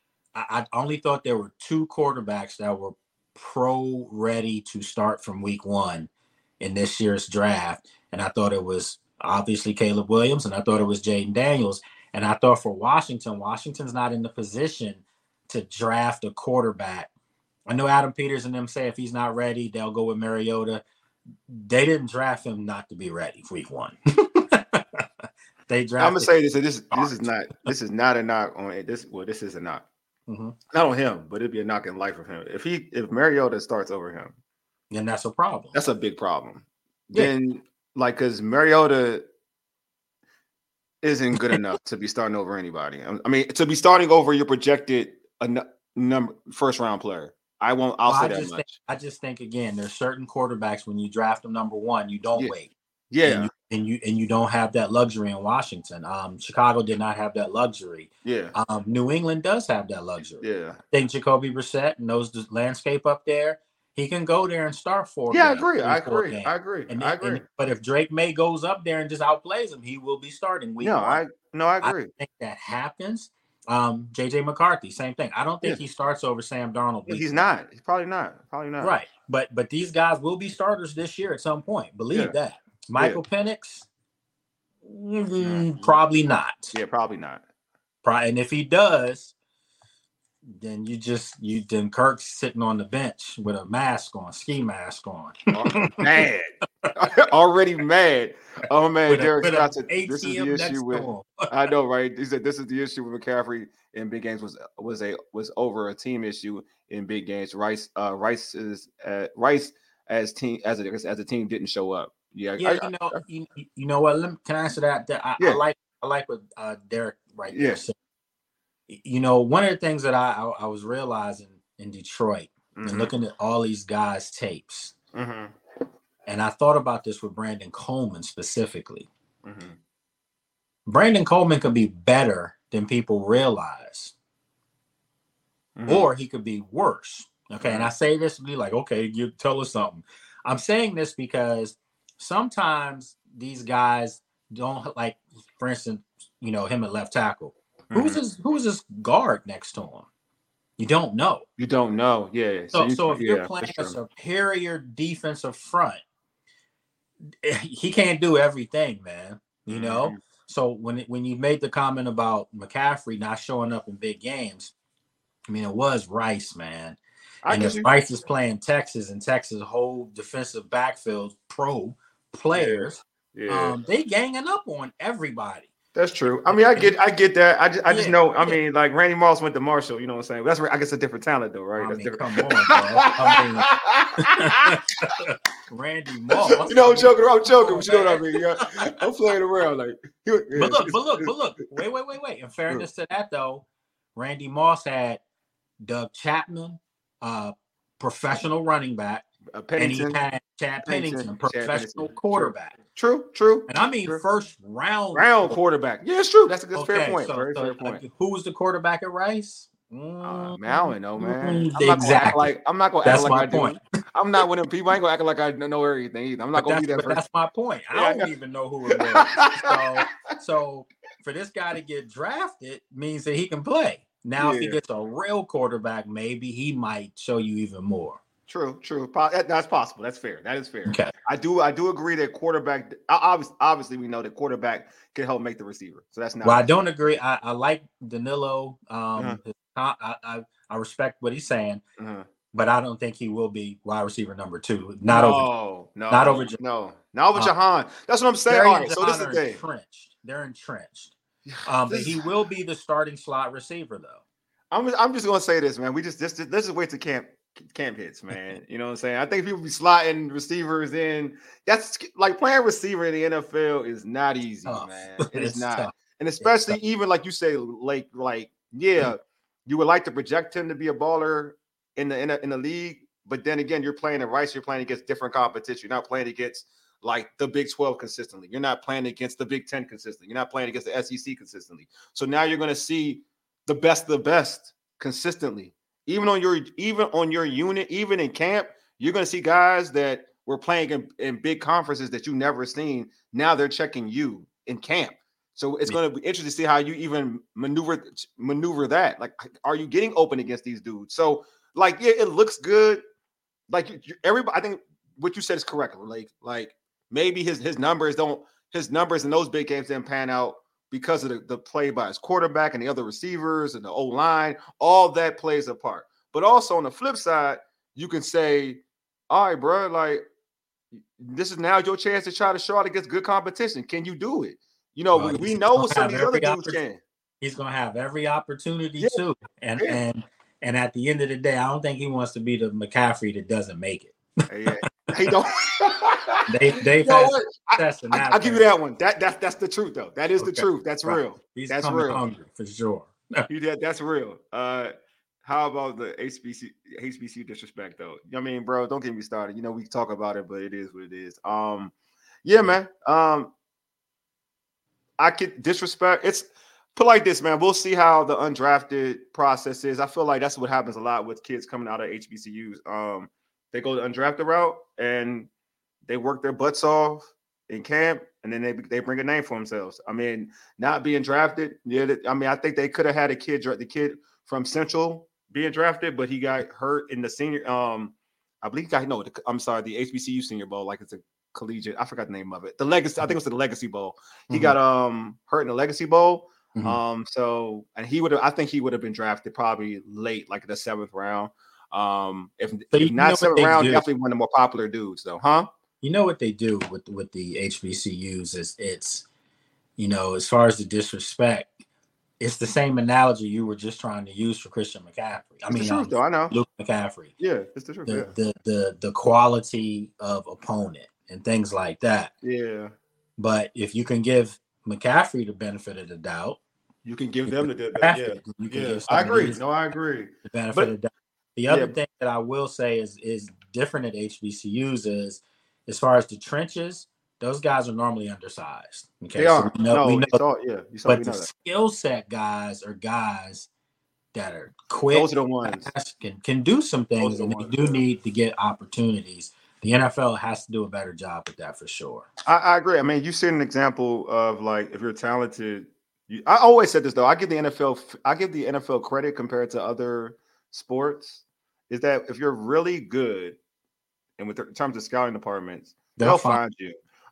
I only thought there were two quarterbacks that were pro ready to start from week one in this year's draft. And I thought it was obviously Caleb Williams and I thought it was Jaden Daniels. And I thought for Washington, Washington's not in the position to draft a quarterback. I know Adam Peters and them say if he's not ready, they'll go with Mariota. They didn't draft him not to be ready for week one. They drafted. I'm gonna say this. This, this is not. This is not a knock on it. This well, this is a knock. Mm-hmm. Not on him, but it'd be a knock in life of him. If he, if Mariota starts over him, then that's a problem. That's a big problem. Yeah. Then, like, because Mariota isn't good enough to be starting over anybody. I mean, to be starting over your projected a n- number first round player. I won't. I'll well, say I that just much. Think, I just think again, there's certain quarterbacks when you draft them number one, you don't yeah. wait. Yeah. And you, and you and you don't have that luxury in Washington. Um, Chicago did not have that luxury. Yeah. Um, New England does have that luxury. Yeah. I think Jacoby Brissett knows the landscape up there. He can go there and start four. Yeah, games, I agree. three, I agree. games. I agree. And, I agree. And, but if Drake May goes up there and just outplays him, he will be starting week no, one. I no, I agree. I think that happens. Um, J J McCarthy, same thing. I don't think yeah. he starts over Sam Darnold. He's not. He's probably not. Probably not. Right. But but these guys will be starters this year at some point. Believe yeah. that. Michael yeah. Penix. Mm, probably not. Yeah, probably not. Probably, and if he does, then you just you then Kirk's sitting on the bench with a mask on, ski mask on. Oh, mad, already mad. Oh man, with Derek a, Johnson. This is the issue with. I know, right? He said this is the issue with McCaffrey in big games was was a was over a team issue in big games. Rice, uh, Rice is uh, Rice as team as a as a team didn't show up. Yeah, yeah, I, you know, I, you, you know what? Let me, can I answer that? I, yeah. I like, I like what uh, Derek right yeah. there said. You know, one of the things that I I, I was realizing in Detroit mm-hmm. and looking at all these guys' tapes, mm-hmm. and I thought about this with Brandon Coleman specifically. Mm-hmm. Brandon Coleman could be better than people realize, mm-hmm. or he could be worse. Okay, mm-hmm. and I say this to be like, okay, you tell us something. I'm saying this because sometimes these guys don't like, for instance, you know, him at left tackle. Mm-hmm. Who's his who's his guard next to him? You don't know. You don't know. Yeah. So, so, you, so if yeah, you're playing sure. a superior defensive front, he can't do everything, man. You know. Mm-hmm. So when it, when you made the comment about McCaffrey not showing up in big games, I mean, it was Rice, man. I and get if you. Rice is playing Texas and Texas whole defensive backfield pro players, Yeah. Yeah. um, they ganging up on everybody. That's true. I mean, I get, I get that. I just, I just Yeah, know. I yeah. mean, like Randy Moss went to Marshall. You know what I'm saying? That's, I guess, a different talent, though, right? I That's mean, different. come on, bro. I mean, Randy Moss. You know, I'm joking. I'm joking. But you know what I mean? Yeah, I'm playing around. Like, yeah, but look, but look, but look. Wait, wait, wait, wait. In fairness to that, though, Randy Moss had Doug Chapman, uh, professional running back, uh, and he had Chad Pennington, Pennington, professional Chad Pennington. quarterback. True, true. And I mean, true. first round round quarterback. Yeah, it's true. That's a good okay, fair point. So, Very so, fair point. Like, who was the quarterback at Rice? Uh, man, I don't know, man. Mm, I'm not gonna exactly. act like I'm not gonna That's act like my I point. do. I'm not one of them people. I ain't gonna act like I know everything either. I'm not but gonna be that but person. That's my point. I Yeah, don't I even know who it was. so, so for this guy to get drafted means that he can play. Now, Yeah. if he gets a real quarterback, maybe he might show you even more. True, true. That's possible. That's fair. That is fair. Okay. I do, I do agree that quarterback. Obviously, obviously, we know that quarterback can help make the receiver. So that's not. Well, I don't agree. I, I like Danilo. Um, uh-huh. his, I, I I respect what he's saying, uh-huh. but I don't think he will be wide receiver number two. Not no, over. No, not over. No, not over uh, Jahan. That's what I'm saying. Jerry All right. and So this is the thing. Entrenched. They're entrenched. Um, but he will be the starting slot receiver, though. I'm I'm just gonna say this, man. We just this this is wait to camp camp hits, man. You know what I'm saying? I think people be slotting receivers in. That's like playing receiver in the N F L is not easy, tough. man. It is not, tough. and especially even like you say, like like yeah, you would like to project him to be a baller in the in, a, in the league, but then again, you're playing at Rice. You're playing against different competition. You're not playing against like the Big twelve consistently. You're not playing against the Big ten consistently. You're not playing against the S E C consistently. So now you're going to see the best of the best consistently. Even on your even on your unit, even in camp, you're going to see guys that were playing in, in big conferences that you never seen. Now they're checking you in camp. So it's going to be interesting to see how you even maneuver maneuver that. Like, are you getting open against these dudes? So, like, yeah, it looks good. Like everybody, I think what you said is correct. Like, like maybe his his numbers don't his numbers in those big games didn't pan out because of the, the play by his quarterback and the other receivers and the O-line. All that plays a part. But also on the flip side, you can say, all right, bro, like this is now your chance to try to show out against good competition. Can you do it? You know, well, we, we know some of these other dudes can. He's going to have every opportunity yeah. too. And, yeah. and, and at the end of the day, I don't think he wants to be the McCaffrey that doesn't make it. Yeah. He don't. they they've had success I, in that. I'll give you that one. That that's that's the truth though. That is okay. the truth. That's right. real. He's that's coming real. hungry for sure. he did. That's real. Uh, how about the H B C H B C U disrespect though? I mean, bro, don't get me started. You know, we talk about it, but it is what it is. Um, yeah, man. Um, I could disrespect. It's put like this, man. We'll see how the undrafted process is. I feel like that's what happens a lot with kids coming out of H B C Us. Um, they go the undrafted route and they work their butts off in camp, and then they they bring a name for themselves. I mean, not being drafted. Yeah, I mean, I think they could have had a kid, the kid from Central being drafted, but he got hurt in the senior. Um, I believe he got no. The, I'm sorry, the H B C U Senior Bowl, like it's a collegiate. I forgot the name of it. The Legacy. I think it was the Legacy Bowl. He mm-hmm. got um hurt in the Legacy Bowl. Mm-hmm. Um, so and he would have. I think he would have been drafted probably late, like in the seventh round. Um, if, if not seventh round, do. definitely one of the more popular dudes, though, huh? You know what they do with with the H B C Us is it's, you know, as far as the disrespect, it's the same analogy you were just trying to use for Christian McCaffrey. I it's mean, the truth, um, though, I know. Luke McCaffrey. Yeah, it's the truth. The, yeah. the the the quality of opponent and things like that. Yeah. But if you can give McCaffrey the benefit of the doubt, you can give them the benefit. Yeah, you can yeah. give I agree. No, I agree. The benefit but, of the doubt. The other yeah. thing that I will say is is different at H B C Us is as far as the trenches, those guys are normally undersized. Okay, they are. So we know, no, we know, saw, yeah, you saw, but we know the that. skill set guys are guys that are quick. Those are the ones can can do some things, and ones, they do yeah. need to get opportunities. The N F L has to do a better job at that for sure. I, I agree. I mean, you see an example of like if you're talented. You, I always said this though. I give the N F L. I give the N F L credit compared to other sports. Is that if you're really good, and with the, in terms of scouting departments, they'll, they'll find, find you.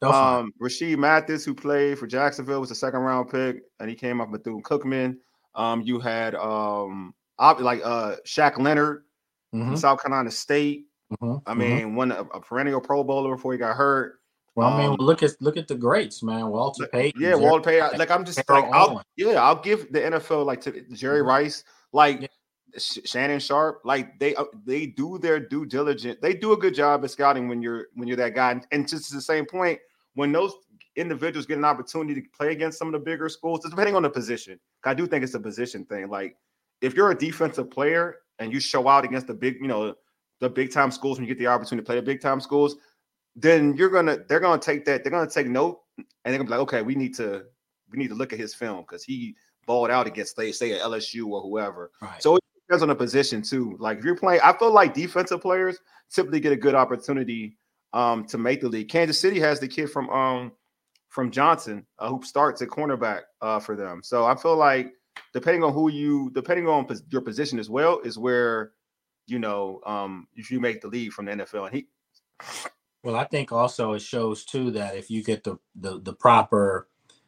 Um, Rasheed Mathis, who played for Jacksonville, was a second round pick, and he came up with Bethune Cookman. Um, you had um, like uh, Shaq Leonard mm-hmm. from South Carolina State. Mm-hmm. I mean, mm-hmm. won a, a perennial Pro Bowler before he got hurt. Well, I mean, um, look at look at the greats, man. Walter Payton. Yeah, Walter Payton. Like I'm just like, I'll, yeah, I'll give the N F L like to Jerry mm-hmm. Rice, like yeah. Sh- Shannon Sharp. Like they uh, they do their due diligence. They do a good job at scouting when you're when you're that guy. And, and just to the same point, when those individuals get an opportunity to play against some of the bigger schools, depending on the position, I do think it's a position thing. Like if you're a defensive player and you show out against the big, you know, the big time schools when you get the opportunity to play the big time schools, then you're gonna they're gonna take that they're gonna take note and they're gonna be like, okay, we need to we need to look at his film because he balled out against say say at L S U or whoever. Right. So it depends on the position too. Like if you're playing, I feel like defensive players typically get a good opportunity um, to make the league. Kansas City has the kid from um from Johnson uh, who starts at cornerback uh, for them. So I feel like depending on who you depending on pos- your position as well is where you know um, if you make the league from the N F L and he. Well, I think also it shows too that if you get the the, the proper,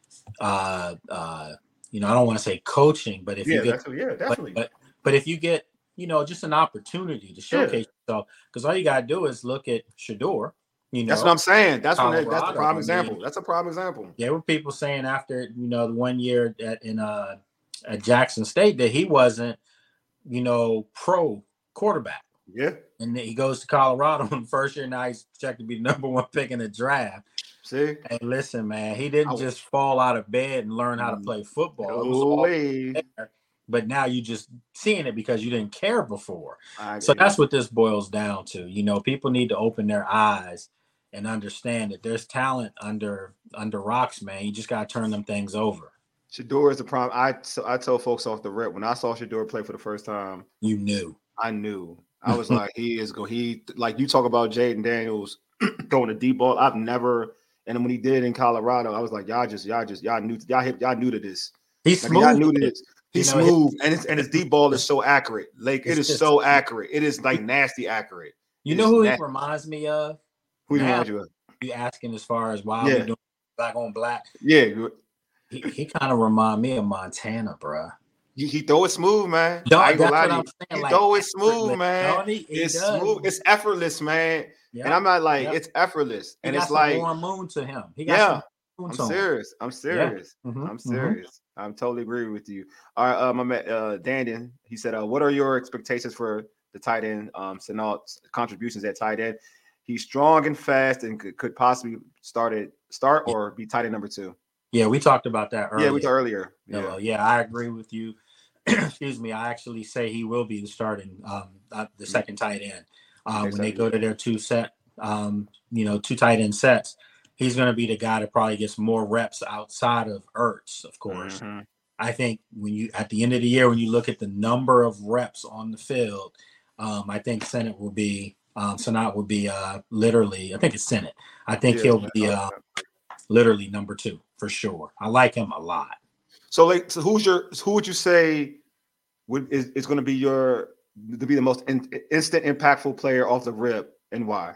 uh, uh, you know, I don't want to say coaching, but if yeah, you get, that's, yeah, definitely. But, but but if you get, you know, just an opportunity to showcase yeah. yourself, because all you gotta do is look at Shedeur. You know, that's what I'm saying. That's when that's the prime example. I mean, that's a prime example. There were people saying after you know the one year at in uh at Jackson State that he wasn't, you know, pro quarterback. Yeah. And then he goes to Colorado in the first year. Now he's checked to be the number one pick in the draft. See? Hey, listen, man, he didn't was, just fall out of bed and learn how to play football. No it was all way. there, but now you just seeing it because you didn't care before. So that's what this boils down to. You know, people need to open their eyes and understand that there's talent under under rocks, man. You just got to turn them things over. Shedeur is the prime. I, I told folks off the rip, when I saw Shedeur play for the first time. You knew. I knew. I was like, he is going. He like you talk about Jaden Daniels throwing a deep ball. I've never, and when he did in Colorado, I was like, y'all just, y'all just, y'all knew, y'all hit, y'all knew to this. He's like, smooth. Y'all knew to this. He's you know, smooth, and it's, and his deep ball is so accurate. Like it is just, so accurate. It is like nasty accurate. You it know who nasty. He reminds me of? Who reminds you of? You asking as far as why yeah. we doing black on black? Yeah, he, he kind of remind me of Montana, bro. He, he throw it smooth, man. No, I ain't that's gonna lie what to I'm you. saying. He like, throw it smooth, man. He, he it's does. smooth. It's effortless, man. Yep. And I'm not like yep. it's effortless, he and got it's some like Warren Moon to him. He got yeah. Some I'm to serious. him. I'm serious. Yeah. Mm-hmm. I'm serious. Mm-hmm. I'm totally agree with you. All right, um, I met uh, Dandon. He said, uh, "What are your expectations for the tight end? Um, Senat's contributions at tight end. He's strong and fast, and could, could possibly start it, start or be tight end number two." Yeah, we talked about that earlier. Yeah, we talked earlier. Yeah, yeah, yeah I agree with you. Excuse me. I actually say he will be the starting, um, uh, the second tight end um, when they go to their two set, um, you know, two tight end sets. He's going to be the guy that probably gets more reps outside of Ertz, of course. Mm-hmm. I think when you at the end of the year, when you look at the number of reps on the field, um, I think Senate will be um, Senat will be uh, literally. I think it's Senate. I think yeah, he'll be uh, literally number two for sure. I like him a lot. So, like, so who's your who would you say would is, is going to be your to be the most in, instant impactful player off the rip and why?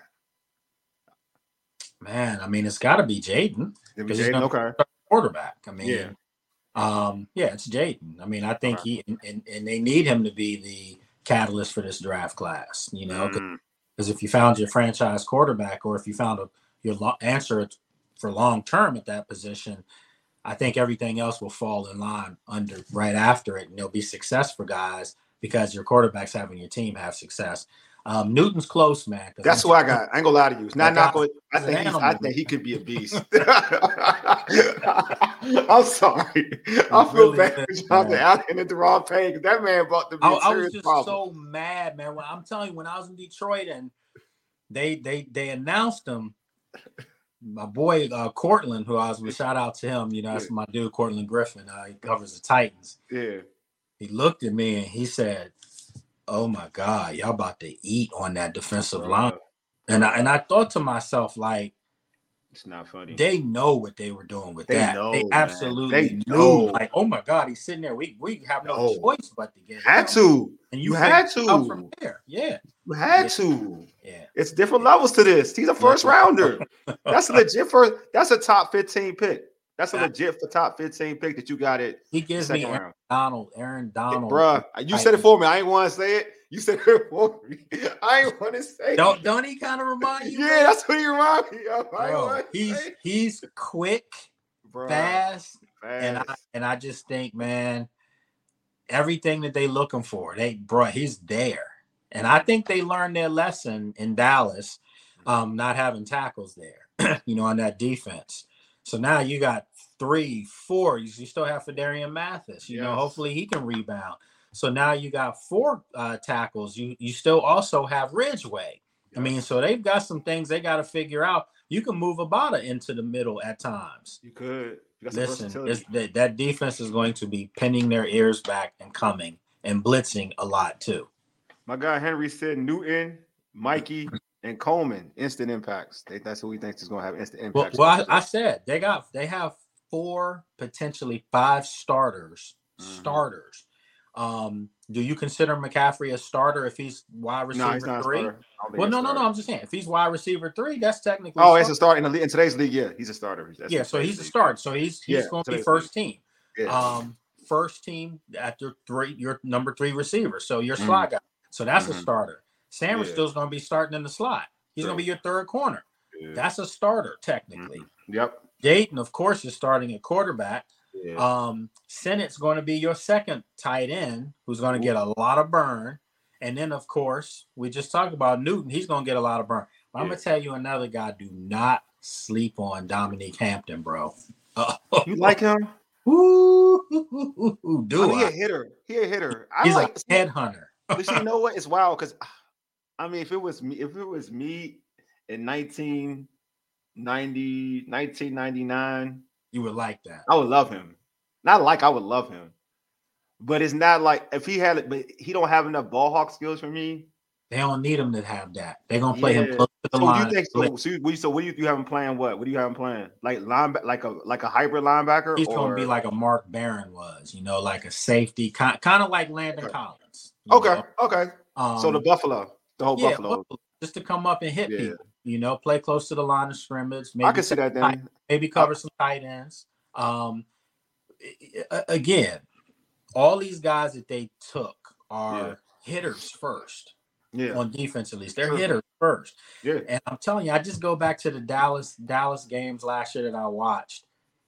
Man, I mean, it's got to be Jaden. Jaden, okay. Quarterback. I mean, yeah, um, yeah, it's Jaden. I mean, I think right. he and, and they need him to be the catalyst for this draft class. You know, because mm. if you found your franchise quarterback, or if you found a your lo- answer for long term at that position, I think everything else will fall in line under right after it, and there'll be success for guys because your quarterback's having your team have success. Um, Newton's close, man. That's who I got. I ain't gonna lie to you. It's not not going. I think he's, I think he could be a beast. I'm sorry. I feel really bad for Jonathan Allen at the wrong page because that man brought the I, I was just problem. so mad, man. When I'm telling you, when I was in Detroit and they they they announced him, my boy uh, Cortland, who I was with, shout out to him. You know, that's yeah. my dude, Cortland Griffin. Uh, he covers the Titans. Yeah. He looked at me and he said, "Oh my God, y'all about to eat on that defensive line." And I and I thought to myself, like, it's not funny. They know what they were doing with they that. Know, they absolutely they know. know. Like, oh my God, he's sitting there. We we have no, no. choice but to get had him. to. And you, you had to out from there. Yeah. You had yeah. to. Yeah. It's different levels to this. He's a first rounder. That's a legit first. That's a top fifteen pick. That's a legit for top fifteen pick that you got it. He gives me Aaron round. Donald. Aaron Donald. Hey, bruh, you said it for me. I ain't want to say it. You said it for me. I ain't want to say don't, it. Don't he kind of remind you? Yeah, man? That's what he reminds me of. Bro, he's he's quick, bruh, fast, fast, and I and I just think, man, everything that they looking for, they bro, he's there. And I think they learned their lesson in Dallas, um, not having tackles there, you know, on that defense. So now you got three, four. You, you still have Fedarian Mathis. You yes. know, hopefully he can rebound. So now you got four uh, tackles. You you still also have Ridgeway. Yes. I mean, so they've got some things they got to figure out. You can move Abada into the middle at times. You could. You Listen, that, that defense is going to be pinning their ears back and coming and blitzing a lot too. My guy Henry said Newton, Mikey, and Coleman instant impacts. They, that's who he thinks is going to have instant impacts. Well, well I, I said they got they have four, potentially five starters. Mm-hmm. Starters. Um, do you consider McCaffrey a starter if he's wide receiver no, he's not three? Well, no, no, no. I'm just saying if he's wide receiver three, that's technically. Oh, it's a start in the league. In today's league, yeah, he's a starter. That's yeah, so he's a starter. So he's he's yeah, going to be first league. team. Yeah. Um, first team after three, your number three receiver. So your mm-hmm. slot guy. So that's mm-hmm. a starter. Sanders yeah. still's going to be starting in the slot. He's going to be your third corner. Yeah. That's a starter, technically. Mm-hmm. Yep. Dayton, of course, is starting at quarterback. Yeah. Um, Sennett's going to be your second tight end, who's going to get a lot of burn. And then, of course, we just talked about Newton. He's going to get a lot of burn. But yeah. I'm going to tell you another guy, do not sleep on Dominique Hampton, bro. Uh, you like him? Ooh, do oh, he a hitter. He a hitter. I He's like, a headhunter. But you know what? It's wild because, I mean, if it was me, if it was me in nineteen ninety, nineteen ninety-nine, you would like that. I would love him. Not like I would love him, but it's not like if he had it, but he don't have enough ball hawk skills for me. They don't need him to have that. They're gonna play yeah. him close to the so line. You think so? So, what, so what do you, you have him playing? What? What do you have him playing? Like line, like a like a hybrid linebacker. He's or? gonna be like a Mark Barron was, you know, like a safety, kind kind of like Landon okay. Collins. Okay, know? okay. Um, so the Buffalo, the whole yeah, Buffalo, just to come up and hit yeah. people. You know, play close to the line of scrimmage. Maybe I can see that. Then tight, maybe cover some tight ends. Um, again, all these guys that they took are yeah. hitters first. Yeah. On defense, at least they're sure. hitters first. Yeah. And I'm telling you, I just go back to the Dallas Dallas games last year that I watched.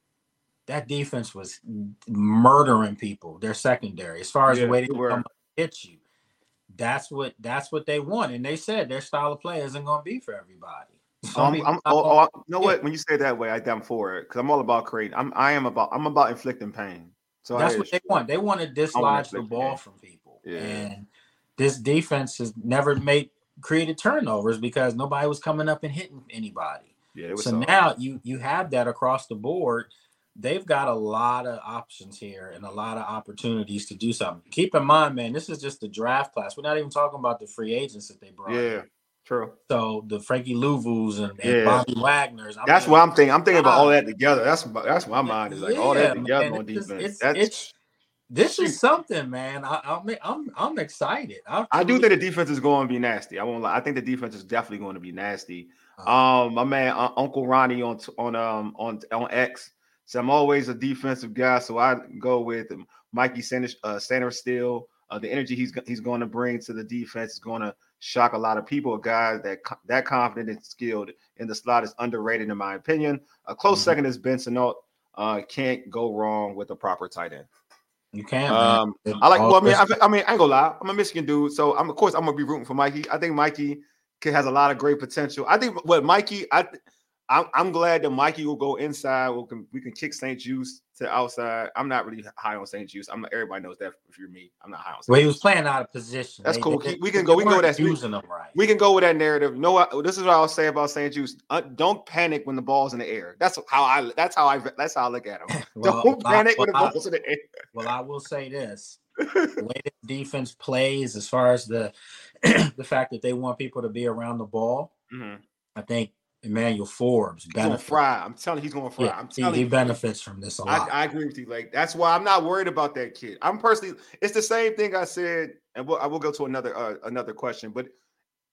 That defense was murdering people. Their secondary, as far as yeah, the way they come up and hit you. That's what that's what they want. And they said their style of play isn't going to be for everybody. Um, I'm, oh, oh, you know what? When you say it that way, I, I'm for it because I'm all about creating. I'm I am about I'm about inflicting pain. So that's what they want. They want to dislodge the ball pain. from people. Yeah. And this defense has never made created turnovers because nobody was coming up and hitting anybody. Yeah, so now you you have that across the board. They've got a lot of options here and a lot of opportunities to do something. Keep in mind, man, this is just the draft class. We're not even talking about the free agents that they brought. Yeah, in. true. So the Frankie Louvous and, and yeah. Bobby Wagners. I'm that's what I'm thinking. I'm thinking about all that together. That's that's my mind is like yeah, all that together man, on defense. It's, that's it's, this is something, man. I, I'm I'm I'm excited. I'm I do think the defense is going to be nasty. I won't lie. I think the defense is definitely going to be nasty. Um, my man, uh, Uncle Ronnie on on um on on X. So I'm always a defensive guy, so I go with Mikey Sanders. Uh, Sanders still, uh, the energy he's he's going to bring to the defense is going to shock a lot of people. A guy that that confident and skilled in the slot is underrated, in my opinion. A close mm-hmm. second is Benson. Uh, can't go wrong with a proper tight end. You can't. Um, I like. Well, I mean, I, I mean, I ain't gonna lie. I'm a Michigan dude, so I'm of course I'm gonna be rooting for Mikey. I think Mikey has a lot of great potential. I think what Mikey, I. I'm, I'm glad that Mikey will go inside. We can we can kick Saint Juice to outside. I'm not really high on Saint Juice. I'm everybody knows that. If you're me, I'm not high on Saint Well, he Juice. was playing out of position. That's they, cool. They, we can go. We can go with that. Using them right. We can go with that narrative. No, this is what I'll say about Saint Juice. Uh, don't panic when the ball's in the air. That's how I. That's how I. That's how I look at him. well, don't panic I, when well, the ball's I, in the air. Well, I will say this: the way the defense plays, as far as the the fact that they want people to be around the ball, mm-hmm. I think. Emmanuel Forbes benefits. He's gonna fry. I'm telling you, he's gonna fry. Yeah, I'm telling he, you, he benefits from this a lot. I, I agree with you. Like that's why I'm not worried about that kid. I'm personally. It's the same thing I said, and we'll, I will go to another uh, another question. But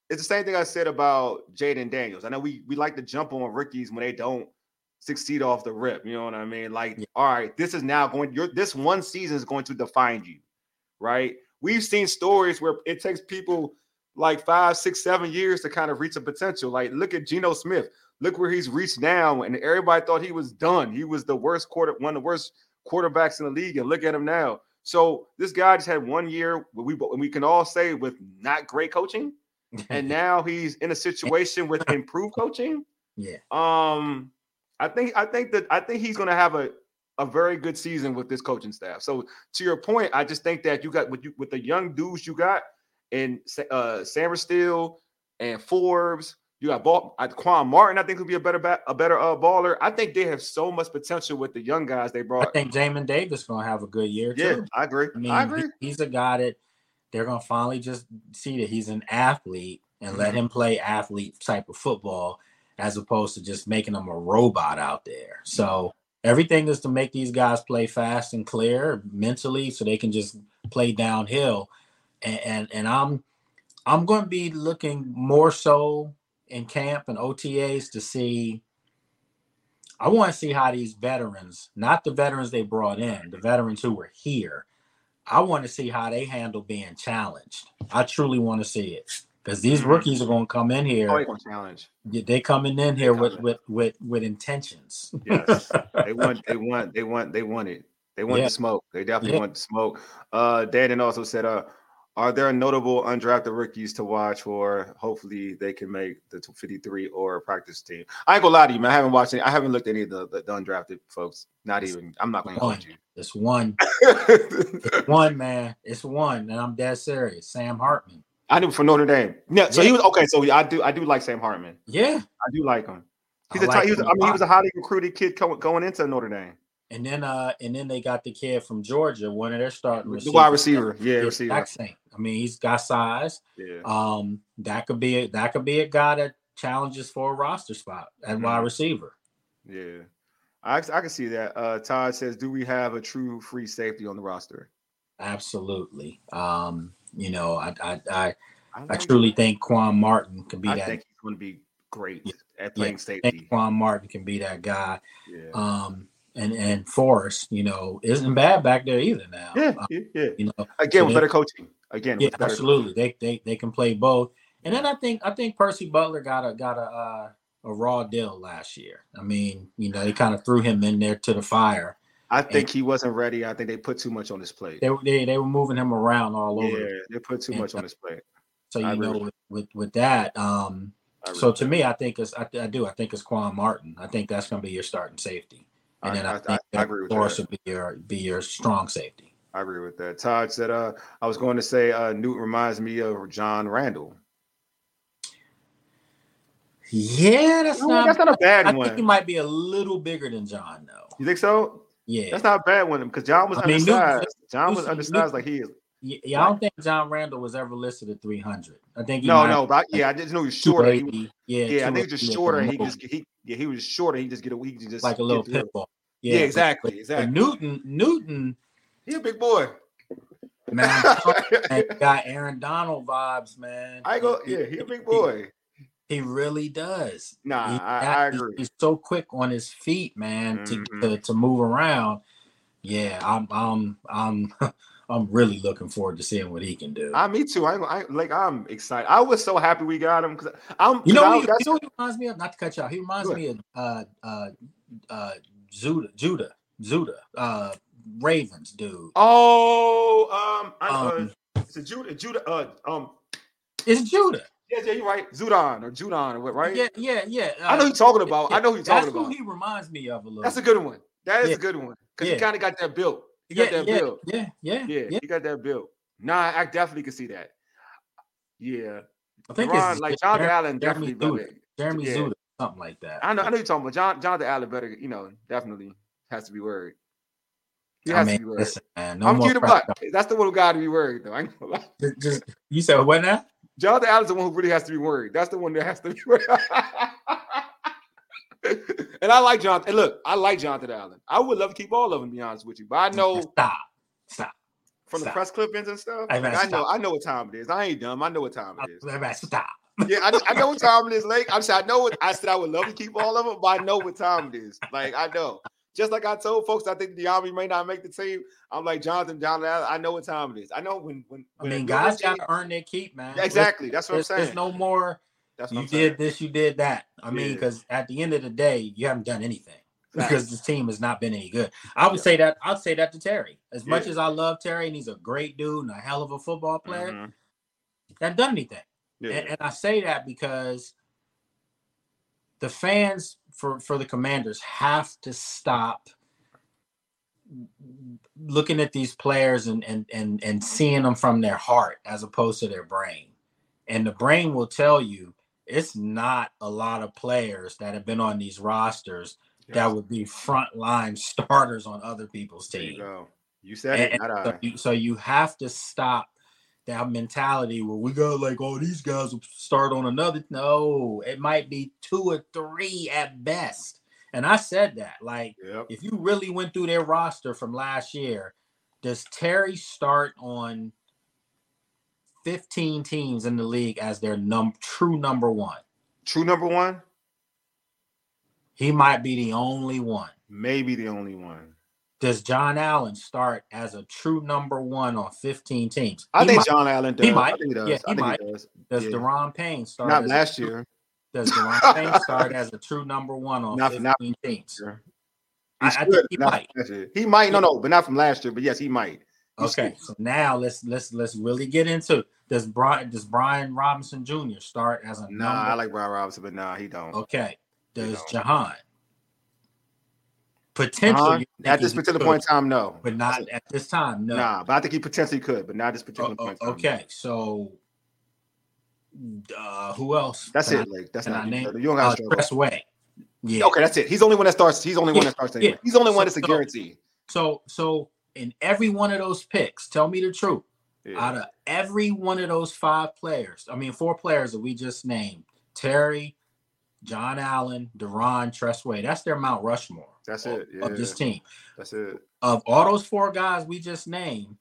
it's the same thing I said about Jaden Daniels. I know we we like to jump on rookies when they don't succeed off the rip. You know what I mean? Like, yeah. all right, this is now going. Your this one season is going to define you, right? We've seen stories where it takes people like five, six, seven years to kind of reach a potential. Like, look at Geno Smith. Look where he's reached now, and everybody thought he was done. He was the worst quarter, one of the worst quarterbacks in the league, and look at him now. So this guy just had one year where we we can all say with not great coaching, and now he's in a situation with improved coaching. Yeah. Um, I think I think that I think he's going to have a a very good season with this coaching staff. So to your point, I just think that you got with you with the young dudes you got in uh, Sam Steele and Forbes. You got ball, Quan Martin. I think will be a better bat, a better uh, baller. I think they have so much potential with the young guys they brought. I think Jamin Davis gonna have a good year too. Yeah, I agree. I mean, I agree. He, he's a guy that they're gonna finally just see that he's an athlete and mm-hmm. let him play athlete type of football as opposed to just making him a robot out there. So everything is to make these guys play fast and clear mentally, so they can just play downhill. And and, and I'm I'm going to be looking more so in camp and O T As to see. I want to see how these veterans, not the veterans they brought in, the veterans who were here, I want to see how they handle being challenged. I truly want to see it because these mm-hmm. rookies are going to come in here. Oh, they want challenge. They coming in here with, with with with intentions. Yes, they want, they want, they want, they want it. They want yeah. the smoke. They definitely yeah. want the smoke. Uh, Dan also said, uh. Are there notable undrafted rookies to watch for? Hopefully they can make the fifty-three or practice team. I ain't gonna lie to you, man. I haven't watched any. I haven't looked at any of the, the, the undrafted folks. Not even. I'm not gonna hold you. It's one. It's one, man. It's one, and I'm dead serious. Sam Hartman. I knew for Notre Dame. Yeah. So yeah. he was okay. So I do. I do like Sam Hartman. Yeah. I do like him. He's I a. like He was, I mean, he was a highly recruited kid going, going into Notre Dame. And then, uh, and then they got the kid from Georgia, one of their starting receivers. The wide receiver, yeah, receiver. Accent. I mean, he's got size. Yeah. Um, that could be a, that could be a guy that challenges for a roster spot at mm-hmm. wide receiver. Yeah, I I can see that. Uh, Todd says, "Do we have a true free safety on the roster?" Absolutely. Um, you know, I I I, I, like I truly think Quan Martin can be I that. I think he's going to be great yeah. at playing yeah, safety. I think Quan Martin can be that guy. Yeah. Um. And and Forrest, you know, isn't bad back there either now. Yeah, um, yeah, yeah. You know, again so with they, better coaching. Again, yeah, with better absolutely. Coaching. They they they can play both. And then I think I think Percy Butler got a got a uh, a raw deal last year. I mean, you know, they kind of threw him in there to the fire. I think he wasn't ready. I think they put too much on his plate. They they they were moving him around all over. Yeah, they put too and, much on his plate. So you know, with, with with that, um, so to me, I think it's I, I do I think it's Quan Martin. I think that's going to be your starting safety. And then I, I think I, I agree with Forrest that. would be your be your strong safety. I agree with that. Todd said, uh, I was going to say uh, Newt reminds me of John Randall. Yeah, that's no, not that's not a bad I one. think he might be a little bigger than John, though. You think so? Yeah, that's not a bad one because John was I mean, undersized. Newt, John was Newt, undersized Newt, like he is. Yeah, yeah, I don't think John Randall was ever listed at three hundred. I think he no, might no, but yeah, I just know he was shorter. He, yeah, yeah, I think he was just shorter. And he just he yeah, he was shorter. He just get a he just like a little pit bull. Yeah, yeah, exactly, but, but, exactly. But Newton, Newton, he a big boy. Man, man got Aaron Donald vibes, man. I go, yeah, he a big boy. He, he really does. Nah, he, I, I agree. He's so quick on his feet, man, mm-hmm. to, to to move around. Yeah, I'm I'm I'm I'm really looking forward to seeing what he can do. I, me too. I, I like. I'm excited. I was so happy we got him because I'm. You know, I, he, you know what he reminds me of? Not to cut you off. He reminds me of uh uh uh Zuda Judah Zuda uh Ravens dude. Oh, um, I, um uh, it's a Judah Judah. Uh, um, it's Judah. Yeah, yeah, you're right. Zudon or Judon or what? Right? Yeah, yeah, yeah. Uh, I know who you're talking about. Yeah, I know who you're talking about. That's who he reminds me of a little. That's a good one. That is yeah. a good one because yeah. he kind of got that built. He yeah, got that yeah, built. Yeah, yeah, yeah, yeah. He got that built. Nah, I definitely can see that. Yeah, I think Ron, it's like Jonathan Jeremy, Allen definitely Jeremy better. Zuda, Jeremy yeah. Zuda, something like that. I know. I know you're talking about John. Jonathan Allen better. You know, definitely has to be worried. He I has mean, to be worried. Listen, man, no I'm more Judah Buck. That's the one who got to be worried, though. I ain't gonna lie. Just, just, you said what now? Jonathan Allen's the one who really has to be worried. That's the one that has to be worried. And I like Jonathan. And look, I like Jonathan Allen. I would love to keep all of them, to be honest with you. But I know stop, stop. From stop. the press clippings and stuff. Hey, like, man, I know, I know what time it is. I ain't dumb. I know what time it is. Man, stop. Yeah, I, I know what time it is, Lake. I'm saying I know what I said. I would love to keep all of them, but I know what time it is. Like I know. Just like I told folks, I think Diami may not make the team. I'm like Jonathan, Jonathan. I know what time it is. I know when when. when I mean, guys got to earn their keep, man. Yeah, exactly. That's what there's, I'm saying. There's no more. That's what you I'm did saying. this, you did that. I yeah. mean, because at the end of the day, you haven't done anything Right. because this team has not been any good. I would yeah. say that. I'd say that to Terry. As yeah. much as I love Terry, and he's a great dude and a hell of a football player, mm-hmm. hasn't done anything. Yeah. And, and I say that because the fans for, for the Commanders have to stop looking at these players and, and and and seeing them from their heart as opposed to their brain. And the brain will tell you it's not a lot of players that have been on these rosters yes. that would be frontline starters on other people's teams. You go. You said and, it, not so I. You, so you have to stop that mentality where we got like, oh, these guys will start on another. No, it might be two or three at best. And I said that, like, yep. if you really went through their roster from last year, does Terry start on fifteen teams in the league as their num- true number one? True number one? He might be the only one. Maybe the only one. Does John Allen start as a true number one on fifteen teams? I he think might. John Allen does. He might. I think he does. Yeah, he I think might. he does. Does yeah. Deron Payne start? Not as last a, year. Does Deron Payne start as a true number one on not, fifteen not, teams? Sure. I, I think he might. He might. No, no, but not from last year. But yes, he might. He's okay, so now let's let's let's really get into does Brian does Brian Robinson Junior start as a nah? number? I like Brian Robinson, but nah, he don't. Okay, does Jahan potentially uh-huh. at this particular could, point in time? No, but not at this time. No, nah, but I think he potentially could, but not this particular oh, point. Oh, okay, time. so uh, who else? That's can it. I, like that's can not I name. You don't got to uh, Tress Way. Yeah. Okay, that's it. He's the only one that starts. He's the only yeah. one that starts. Anyway. Yeah. He's the only so, one that's a so, guarantee. So, so in every one of those picks, tell me the truth. Yeah. Out of every one of those five players, I mean, four players that we just named, Terry, John Allen, Deron, Tress Way, that's their Mount Rushmore. That's of, it. Yeah. Of this team. That's it. Of all those four guys we just named,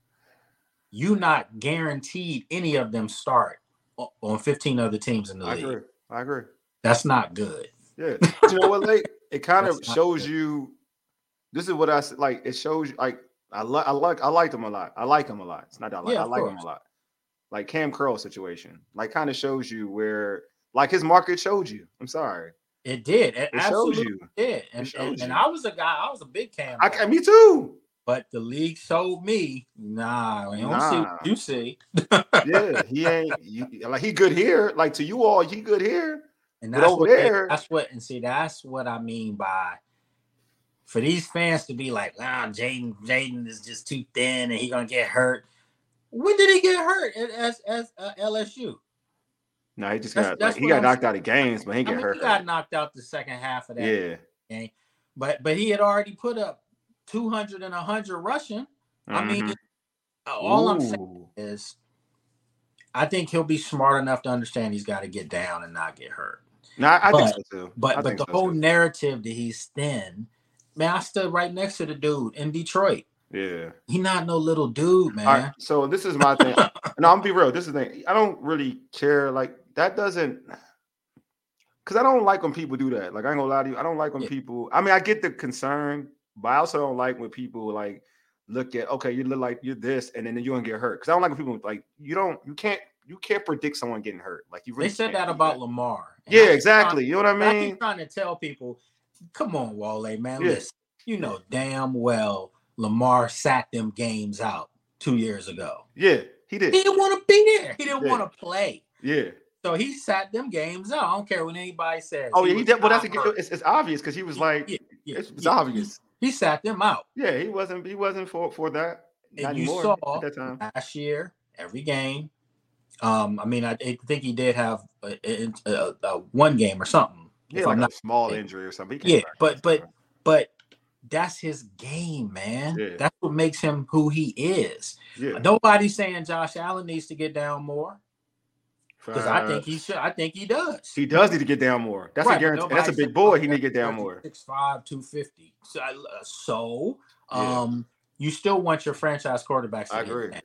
you not guaranteed any of them start on fifteen other teams in the I league. I agree. I agree. That's not good. Yeah. You know what, like it kind of shows good. you. This is what I like. It shows you like I like I like I like them a lot. I like them a lot. It's not that I like. Yeah, I like course. them a lot. Like Cam Curl situation, like kind of shows you where like his market showed you. I'm sorry. It did. It, it absolutely showed you. did. And, and, and I was a guy. I was a big Cam. I, me too. But the league showed me, nah, we don't nah. see what you see. Yeah, he ain't you, like he good here. Like to you all, he good here. And that's over what there. They, that's what and see, that's what I mean by for these fans to be like, nah, Jaden, Jaden is just too thin and he gonna get hurt. When did he get hurt as as uh, L S U? No, he just that's, got that's like, he got I'm knocked saying. out of games, but he I got mean, hurt. He got knocked out the second half of that yeah. game. But but he had already put up two hundred and one hundred rushing. Mm-hmm. I mean, all Ooh. I'm saying is I think he'll be smart enough to understand he's got to get down and not get hurt. No, I, I but, think so too. But I but the so whole too. narrative that he's thin, man, I stood right next to the dude in Detroit. Yeah. He not no little dude, man. Right, so this is my thing. No, I'm gonna be real. This is the thing. I don't really care. Like that doesn't because I don't like when people do that. Like I ain't gonna lie to you. I don't like when yeah. people I mean I get the concern, but I also don't like when people like look at okay, you look like you're this and then you're gonna get hurt. Because I don't like when people like you don't you can't you can't predict someone getting hurt. Like you really they said that do about that. Lamar. And yeah, exactly. Trying, you know what I mean? I keep trying to tell people, come on, Wale, man. Yeah. Listen, you know damn well Lamar sat them games out two years ago. Yeah, he did. He didn't want to be there. He didn't yeah. want to play. Yeah. So he sat them games out. I don't care what anybody says. Oh, he yeah, he did. Well, that's a, it's, it's obvious because he was like, yeah, yeah, it's, it's yeah. obvious. He, he sat them out. Yeah, he wasn't. He wasn't for for that. Not and you anymore saw at that time. Last year, every game. Um, I mean, I, I think he did have a, a, a, a one game or something. Yeah, if like I'm a not small mistaken. injury or something. Yeah, but but time. but that's his game, man. Yeah. That's what makes him who he is. Yeah. Nobody's saying Josh Allen needs to get down more. Because I think he should. I think he does. He does need to get down more. That's right, a guarantee. That's a big boy. He need to get down more. six five, two fifty So, so um, yeah. you still want your franchise quarterbacks to I agree. That.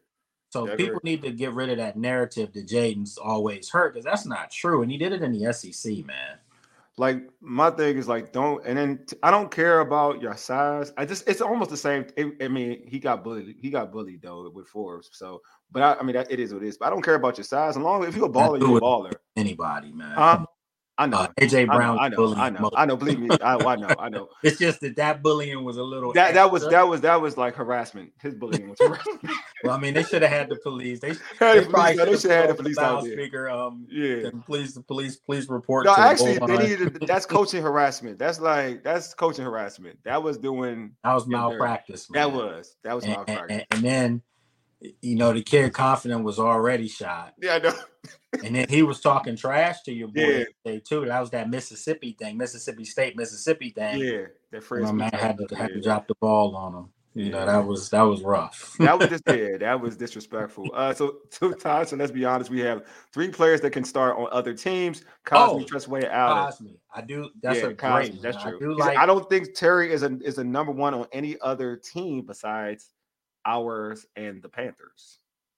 So I people agree. need to get rid of that narrative that Jaden's always hurt, because that's not true. And he did it in the S E C, man. Like my thing is like don't and then t- I don't care about your size. I just it's almost the same. It, I mean, he got bullied. He got bullied though with Forbes. So, but I, I mean, that, it is what it is. But I don't care about your size. As long as if you're a That baller, dude you're a was baller. anybody, man. Huh? Come on. I know. Uh, A J I know. Brown I know. bullying I know. most. I know. Believe me. I, I know. I know. It's just that that bullying was a little That that was extra. that was that was like harassment. His bullying was harassment. Well, I mean, they should have had the police. They, Had they the probably police, they should should have have had put the on police the out there. loudspeaker. Um, Yeah. can please, the police, please report. No, to actually, the they line. needed. That's coaching harassment. That's like that's coaching harassment. That was doing. That was him dirty. malpractice, man. That was that was and, malpractice. and, and then, you know, the kid confident was already shot. Yeah, I know. And then he was talking trash to your boy Yeah. today too. That was that Mississippi thing, Mississippi State, Mississippi thing. Yeah, that phrase. My man had to yeah. had to drop the ball on him. You Yeah. know, that was that was rough. That was just yeah, that was disrespectful. Uh, so so Todd, so let's be honest, we have three players that can start on other teams. Cosme, Oh, Tressway, Allen. Cosme. I do. That's Yeah, a Cosme, great one. that's I true. do He said, like. I don't think Terry is a is a number one on any other team besides ours and the Panthers.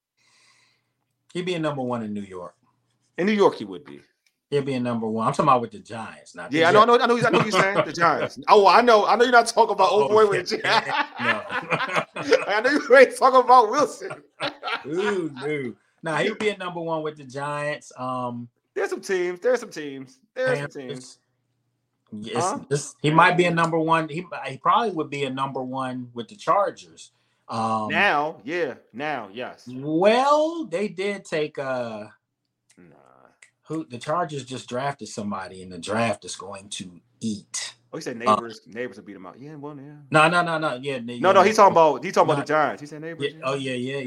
He'd be a number one in New York. In New York, he would be. He'd be a number one. I'm talking about with the Giants. Not the Yeah, I know, I know, I know, I know you're saying the Giants. Oh, I know, I know you're not talking about Oh, old boy with the yeah. Giants. No. I know you ain't talking about Wilson. Ooh, no. Nah, he'd be a number one with the Giants. Um, There's some teams. There's some teams. There's some teams. Panthers. Yes, Huh? this, he might be a number one. He, he probably would be a number one with the Chargers. Um, Now, yeah, now, yes. well, they did take uh Nah. who the Chargers just drafted somebody in the draft is going to eat. Oh, he said neighbors. neighbors will beat him out. Yeah, well, yeah. No, no, no, no. Yeah, No, no, he's talking about he's talking about Not- the Giants. He said neighbors. Yeah, oh yeah, yeah,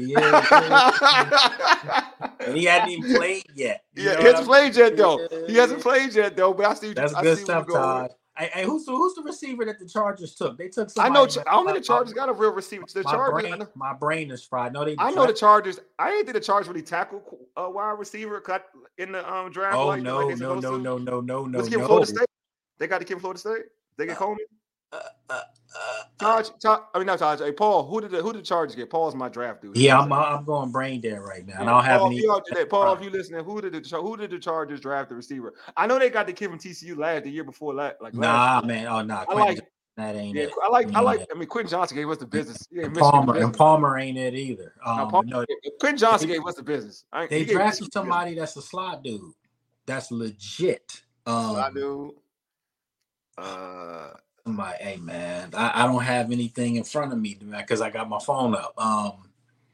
yeah. yeah. And he hadn't even played yet. You Yeah, know he what hasn't I played yet though. mean? He hasn't played yet though. But I see. That's I good see stuff, where you're going. Todd. Hey, hey, who's the who's the receiver that the Chargers took? They took. I know. somebody I don't think that- the Chargers got a real receiver. The my Chargers. brain, I know, my brain is fried. No, they. I know the Chargers. I ain't think the Chargers really tackle a wide receiver cut in the um draft. Oh like, no, like they no, supposed no, to. no, no, no, no, Was he in no. Florida State? They got the kid in Florida State. They get Coleman. Uh, uh, uh, Taj, Taj, I mean not Taj. Hey, Paul. Who did the who did the Chargers get? Paul's my draft dude. yeah, I'm I'm going brain dead right now. And I don't have Paul, any. you out there, Paul, if you listening, who did the who did the Chargers draft the receiver? I know they got the kid from T C U last the year before last. Like Nah, last year. man. Oh, nah. I Quentin like. Johnson, that ain't Yeah, it. I like. I like. Yeah. I mean, Quentin Johnson gave us the business. Yeah, And Michigan Palmer business. and Palmer ain't it either. Um, Now, Paul, no, Quentin Johnson gave us the business. I ain't- they he gave drafted Michigan somebody that's a slot dude. That's legit. Um, business. I do. Uh, somebody, hey man, I, I don't have anything in front of me because I got my phone up. Um,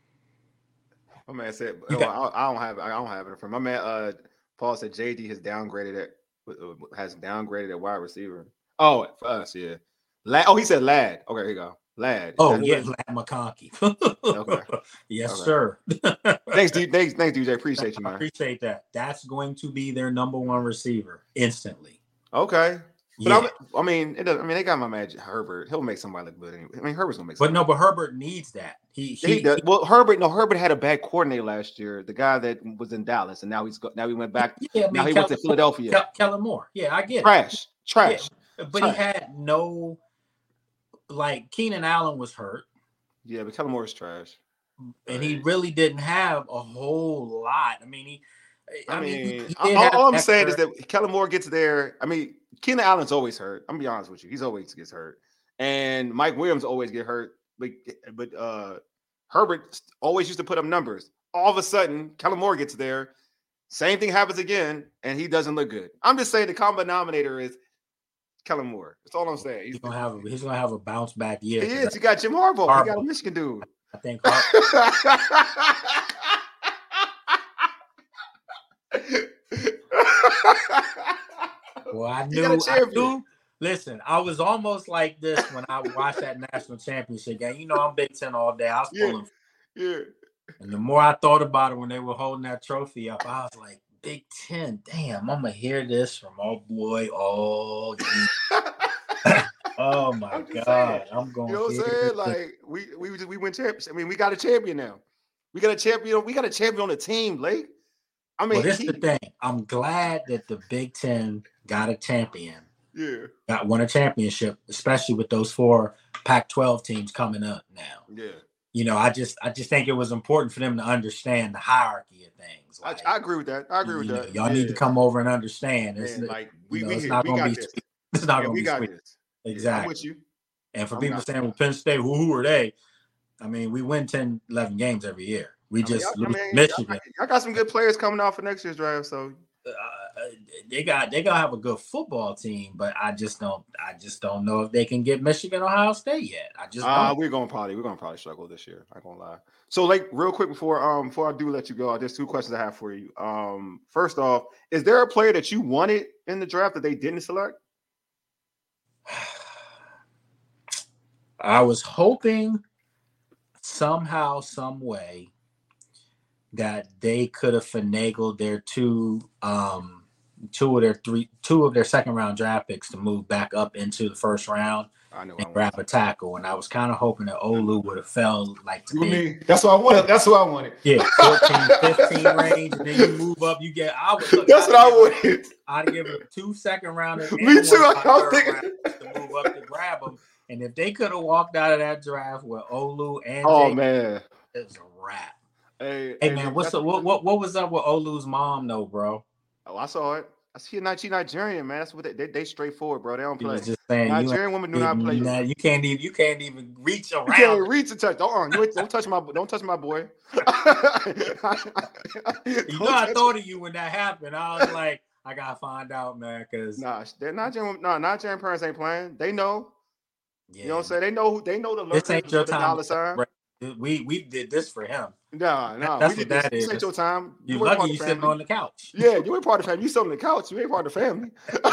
my man said, You oh, got- I, I don't have. I don't have it from my man. Uh, Paul said J D has downgraded it. Has downgraded at wide receiver. Oh, for us, yeah. Lad, oh, he said Lad. Okay, here you go. Lad. oh Is that yeah, who it Lad McConkey. Okay. Yes, Okay. sir. is? Thanks, D. Thanks, thanks, D J. Appreciate you, I man. appreciate that. That's going to be their number one receiver instantly. Okay. But Yeah. I'm, I mean, it doesn't, I mean, they got my man Herbert. He'll make somebody look good. Anyway. I mean, Herbert's gonna make. But Somebody no, but Herbert needs that. He He, he, does. Well, Herbert, no, Herbert had a bad coordinator last year. The guy that was in Dallas, and now he's go, now he went back. yeah, I mean, now he Kel- went to Philadelphia. Kel- Kellen Moore. Yeah, I get it. Trash, trash. Yeah, but Trash. he had no, like Keenan Allen was hurt, Yeah, but Kellen Moore is trash. and he really didn't have a whole lot. I mean, he. I, I, mean, mean, he, he all, did have all I'm extra- saying is that Kellen Moore gets there. I mean, Keenan Allen's always hurt. I'm gonna be honest with you. He's always gets hurt. And Mike Williams always get hurt. But but uh Herbert always used to put up numbers. All of a sudden, Kellen Moore gets there. Same thing happens again, and he doesn't look good. I'm just saying the common denominator is Kellen Moore. That's all I'm saying. He's, he's gonna have a, he's gonna have a bounce back year. he is. You got Jim Harbaugh. You got a Harbaugh. Michigan dude. I think. Har- Well, I You got knew, a I champion. knew. Listen, I was almost like this when I watched that national championship game. You know, I'm Big Ten all day. I was Yeah. pulling, Yeah. and the more I thought about it when they were holding that trophy up, I was like, Big Ten, damn, I'm gonna hear this from our boy all year. Oh my I'm just god, saying. I'm going. You know what I'm hear saying? this. Like we we we win champions. I mean, we got a champion now. We got a champion. We got a champion on the team, Lake. I mean, Well, this he- is the thing. I'm glad that the Big Ten got a champion, yeah, got won a championship, especially with those four Pac twelve teams coming up now. yeah. you know, I just I just think it was important for them to understand the hierarchy of things. Like, I, I agree with that. I agree with you that. Know, y'all yeah. need to come over and understand. It's, Man, like we, you know, we it's here. not We going to got be this. sweet. It's not yeah, going to we be got sweet. this. Exactly. Yeah, I'm with you. And for I'm people not. saying, well, Penn State, well, who are they? I mean, we win ten, eleven games every year. We I mean, just I lose mean, Michigan. I got some good players coming out for next year's draft, so uh, they got they gotta have a good football team, but I just don't I just don't know if they can get Michigan, Ohio State yet. I just don't. Uh, we're gonna probably we're gonna probably struggle this year. I ain't gonna lie. So, like, real quick before um before I do let you go, there's two questions I have for you. Um, first off, is there a player that you wanted in the draft that they didn't select? I was hoping somehow, some way that they could have finagled their two um two of their three two of their second round draft picks to move back up into the first round I know and I grab a tackle. And I was kind of hoping that Olu would have fell like to you me. me. That's what I wanted. That's what I wanted. Yeah, fourteen, fifteen range, and then you move up. You get. I would look. That's I'd what I give wanted. It, I'd give it a two second rounders. And Me too. one I was third thinking round to move up to grab them. And if they could have walked out of that draft with Olu and oh Jay, man, it was a wrap. hey, Hey hey man, what's the, what what what was up with Olu's mom though, bro? Oh, I saw it. I see a she Nigerian, man. That's what they they, they straightforward, bro. They don't He play. was just saying Nigerian you women do not play. Nah, you can't even you can't even reach around. You can't reach a touch. Don't you don't touch my don't touch my boy. You know, I thought of you when that happened. I was like, I gotta find out, man, because nah, they're Nigerian. No, Nigerian parents ain't playing. They know. yeah, you know what I'm saying? They know who they know the this ain't your the time. dollar sign. We we did this for him. Nah, nah. That's we what did that this. is. This ain't your time. You, you lucky you sitting on the couch. Yeah, you ain't part of the family. You sitting on the couch. You ain't part of the family.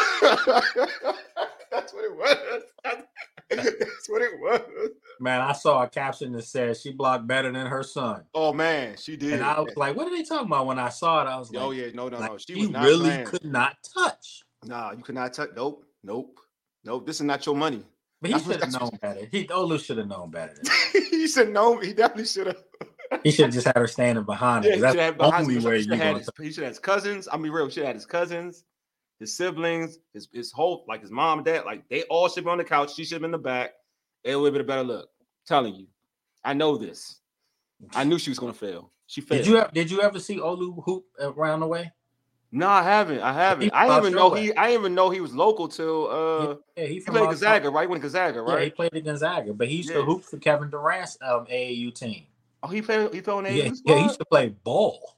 That's what it was. That's what it was. Man, I saw a caption that said she blocked better than her son. Oh man, she did. And I was like, what are they talking about? When I saw it, I was like, oh yeah, no, no, like, no. She, she was not really playing. could not touch. Nah, you could not touch. Nope, nope, nope. This is not your money. But he should have known better. He Olu should have known better. He should have known. He definitely should have. He should have just had her standing behind him. Yeah, that's the only way you had. His, he should have his cousins. I mean, real. He should have had his cousins, his siblings, his his whole like his mom and dad. Like they all should be on the couch. She should have been in the back. It would have been a better look. I'm telling you, I know this. I knew she was gonna fail. She failed. Did you ever, did you ever see Olu hoop around the way? No, I haven't. I haven't. I didn't even know way. he. I didn't even know he was local till. Uh, yeah, he, he played Gonzaga, right? He went to Gonzaga, right? Yeah, he played at Gonzaga, but he used yeah. to hoop for Kevin Durant's um, A A U team. Oh, he played. He played on A A U. Yeah, yeah, he used to play ball.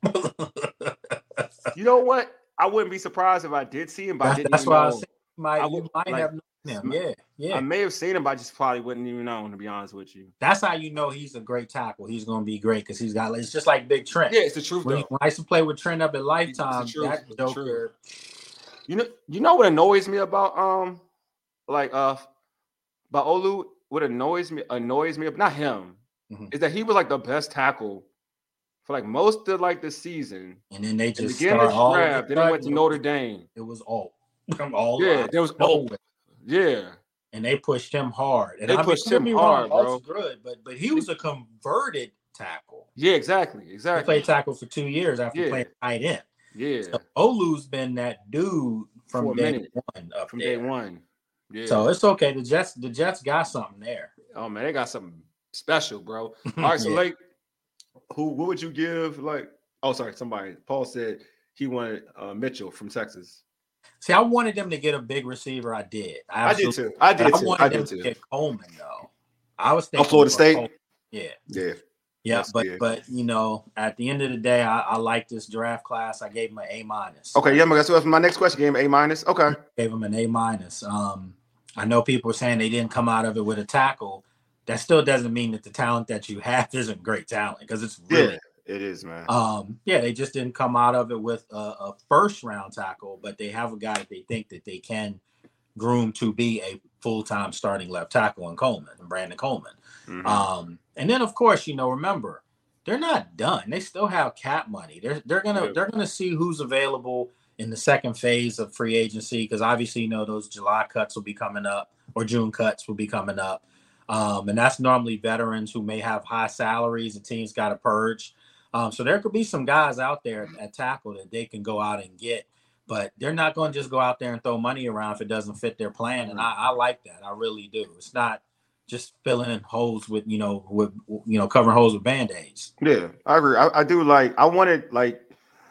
You know what? I wouldn't be surprised if I did see him, but that's, I didn't that's even why know. I said you might, I would, you might like, have known him. Yeah, yeah. I may have seen him, but I just probably wouldn't even know. To be honest with you, that's how you know he's a great tackle. He's going to be great because he's got. It's just like Big Trent. Yeah, it's the truth. When, though. when I used to play with Trent up at Lifetime, that Joker. You know, you know what annoys me about um, like uh, about Olu. What annoys me annoys me, not him, mm-hmm. is that he was like the best tackle for like most of like the season, and then they just began this draft. Then he went to Notre Dame. It was all, all yeah, there was all, yeah, and they pushed him hard. And they I pushed mean, him hard, wrong, bro. Good, but but he was a converted tackle. Yeah, exactly, exactly. He played tackle for two years after yeah. playing tight end. Yeah, so Olu's been that dude from for day minute. one up from there. day one. Yeah. So it's okay. The Jets, the Jets got something there. Oh man, they got something special, bro. All right, so yeah. like, who? What would you give? Like, oh, sorry, somebody. Paul said he wanted uh, Mitchell from Texas. See, I wanted them to get a big receiver. I did. I, I did too. I did. I too. wanted I them did to too. get Coleman though. I was thinking oh, Florida State. Coleman. Yeah. Yeah. Yeah, That's but good. but you know, at the end of the day, I, I like this draft class. I gave him an A minus. Okay, yeah, that's what my next question. Gave him A minus. Okay, gave him an A minus. Um, I know people are saying they didn't come out of it with a tackle. That still doesn't mean that the talent that you have isn't great talent because it's really yeah, it is, man. Um, yeah, they just didn't come out of it with a, a first round tackle, but they have a guy that they think that they can groom to be a full time starting left tackle in Coleman and Brandon Coleman. Mm-hmm. Um, and then of course, you know, remember, they're not done. They still have cap money. They're they're gonna yeah. they're gonna see who's available in the second phase of free agency because obviously, you know, those July cuts will be coming up or June cuts will be coming up. Um, and that's normally veterans who may have high salaries and teams got to purge. Um, so there could be some guys out there at tackle that they can go out and get, but they're not going to just go out there and throw money around if it doesn't fit their plan. And I, I like that. I really do. It's not just filling in holes with, you know, with, you know, covering holes with Band-Aids. Yeah, I agree. I, I do like, I wanted, like,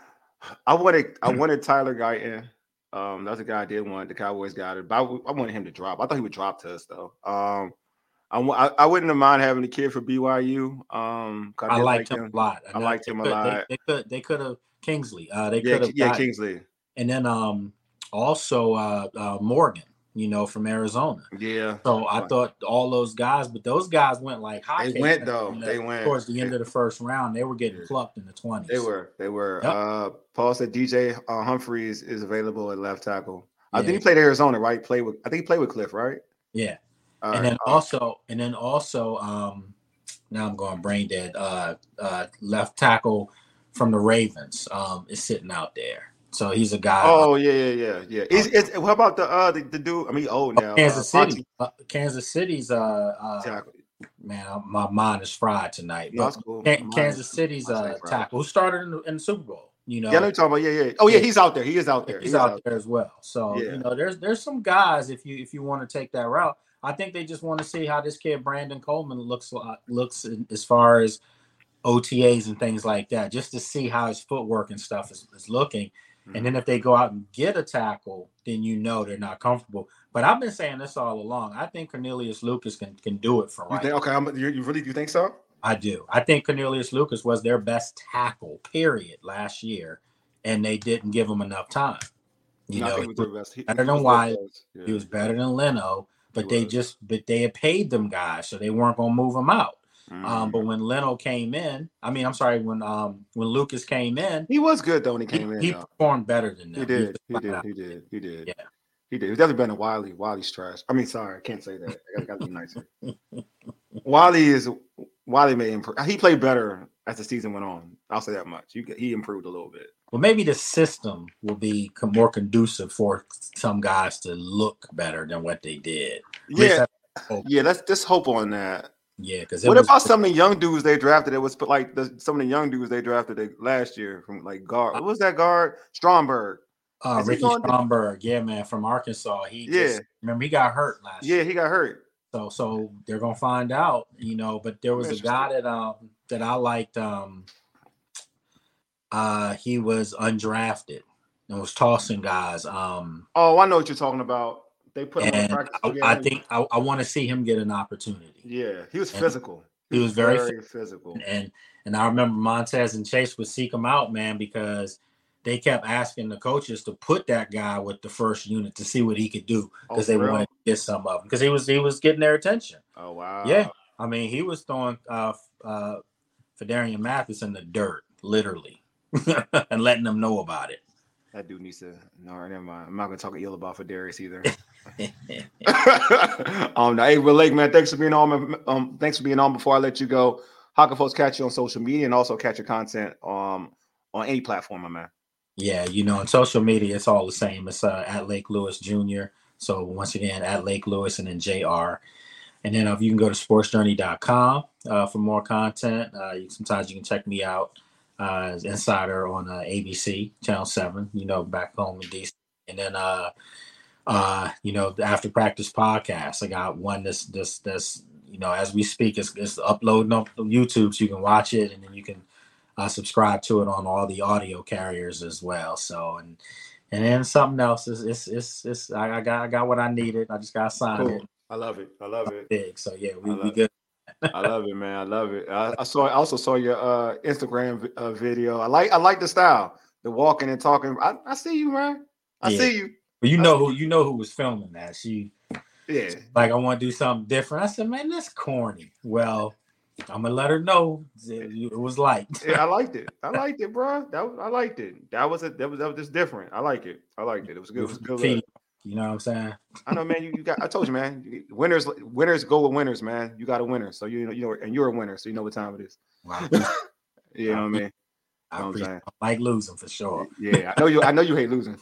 I wanted, I wanted Tyler Guyton. Um, that's a guy I did want. The Cowboys got it, but I, I wanted him to drop. I thought he would drop to us, though. Um, I, I, I wouldn't have mind having a kid for B Y U. Um, I, I liked like him a lot. I liked him a could, lot. They, they could, they could have Kingsley. Uh, they yeah, could have, yeah, Kingsley. And then um, also uh, uh, Morgan, you know, from Arizona. Yeah. So I thought all those guys, but those guys went like hotcakes. They went though. The, they went towards the end of the first round. They were getting yeah. plucked in the twenties. They were. They were. Yep. Uh, Paul said D J uh, Humphreys is available at left tackle. Yeah. I think he played Arizona, right? Played with. I think he played with Cliff, right? Yeah. All and right. then uh, also, and then also, um, now I'm going brain dead. Uh, uh, left tackle from the Ravens um, is sitting out there. So he's a guy. Oh yeah, yeah, yeah, yeah. Is it's, how about the uh the, the dude? I mean, old now. Kansas uh, City. Uh, Kansas City's uh, uh exactly. Man, my mind is fried tonight. No, but that's cool. Can, Kansas City's uh tackle who started in the, in the Super Bowl. You know. Yeah, I know you're talking about. Yeah, yeah. Oh yeah, he's out there. He is out there. He's he out, out there there as well. So yeah. you know, there's there's some guys if you if you want to take that route. I think they just want to see how this kid Brandon Coleman looks looks in, as far as O T As and things like that, just to see how his footwork and stuff is, is looking. Mm-hmm. And then if they go out and get a tackle, then you know they're not comfortable. But I've been saying this all along. I think Cornelius Lucas can can do it for right. You think, okay, I'm, you, you really do you think so? I do. I think Cornelius Lucas was their best tackle, period, last year, and they didn't give him enough time. You no, know, he was, he was best. He, better he than was White. Yeah. He was better than Leno, but they just but they had paid them guys, so they weren't going to move them out. Mm. Um, but when Leno came in, I mean, I'm sorry, when um when Lucas came in, he was good though when he came he, in. He though. performed better than them. He did. He, he did. He did. He did. Yeah. He did. He's definitely better than Wiley. Wiley's trash. I mean, sorry, I can't say that. I gotta, gotta be nicer. Wiley is Wiley may improve. He played better as the season went on. I'll say that much. You, he improved a little bit. Well, maybe the system will be more conducive for some guys to look better than what they did. Yeah, yeah. Let's just hope on that. Yeah, because what was, about some of the young dudes they drafted? It was like the, some of the young dudes they drafted they, last year from like guard. What was that guard? Stromberg. Uh, Ricky Stromberg. To... Yeah, man, from Arkansas. He yeah. Just, remember he got hurt last yeah, year. Yeah, he got hurt. So, so they're gonna find out, you know. But there was a guy that um that I liked. Um, uh, he was undrafted and was tossing guys. Um, oh, I know what you're talking about. They put him in practice. I, I think I, I want to see him get an opportunity. Yeah, he was and physical. He, he was, was very, very physical. And and I remember Montez and Chase would seek him out, man, because they kept asking the coaches to put that guy with the first unit to see what he could do because oh, they really? wanted to get some of him because he was he was getting their attention. Oh wow! Yeah, I mean he was throwing uh, uh, Fedarian Mathis in the dirt, literally, and letting them know about it. That dude needs to. No, never mind. I'm not gonna talk ill about Fedarius either. um, hey, Will Lake, man, thanks for being on. Um, thanks for being on. Before I let you go, how can folks catch you on social media and also catch your content um on any platform, my man? Yeah, you know, on social media, it's all the same. It's uh, at Lake Lewis Junior So once again, at Lake Lewis and then J R. And then uh, you can go to sports journey dot com uh, for more content. Uh, you, sometimes you can check me out uh, as Insider on uh, A B C Channel seven, you know, back home in D C. And then, uh, uh, you know, the After Practice podcast. I got one that's, this, this, you know, as we speak, it's, it's uploading up on YouTube so you can watch it and then you can uh, subscribe to it on all the audio carriers as well. So, and and then something else is, it's, it's, it's, I, I got, I got what I needed. I just got to sign cool. it. I love it. I love it. Big. So yeah, we, we good. I love it, man. I love it. I, I saw. I also saw your uh, Instagram uh, video. I like. I like the style, the walking and talking. I, I see you, man. I yeah. see you. But you know who you know who was filming that. She, yeah. Like I want to do something different. I said, man, that's corny. Well, I'm gonna let her know it was liked. Yeah, I liked it. I liked it, bro. That was, I liked it. That was it. That was that was just different. I like it. I liked it. It was good. It was good. Look. You know what I'm saying? I know, man. You, you got. I told you, man. Winners, winners go with winners, man. You got a winner, so you know, you know, and you're a winner, so you know what time it is. Wow. You know what I mean? I, you know I like losing for sure. Yeah, I know you. I know you hate losing.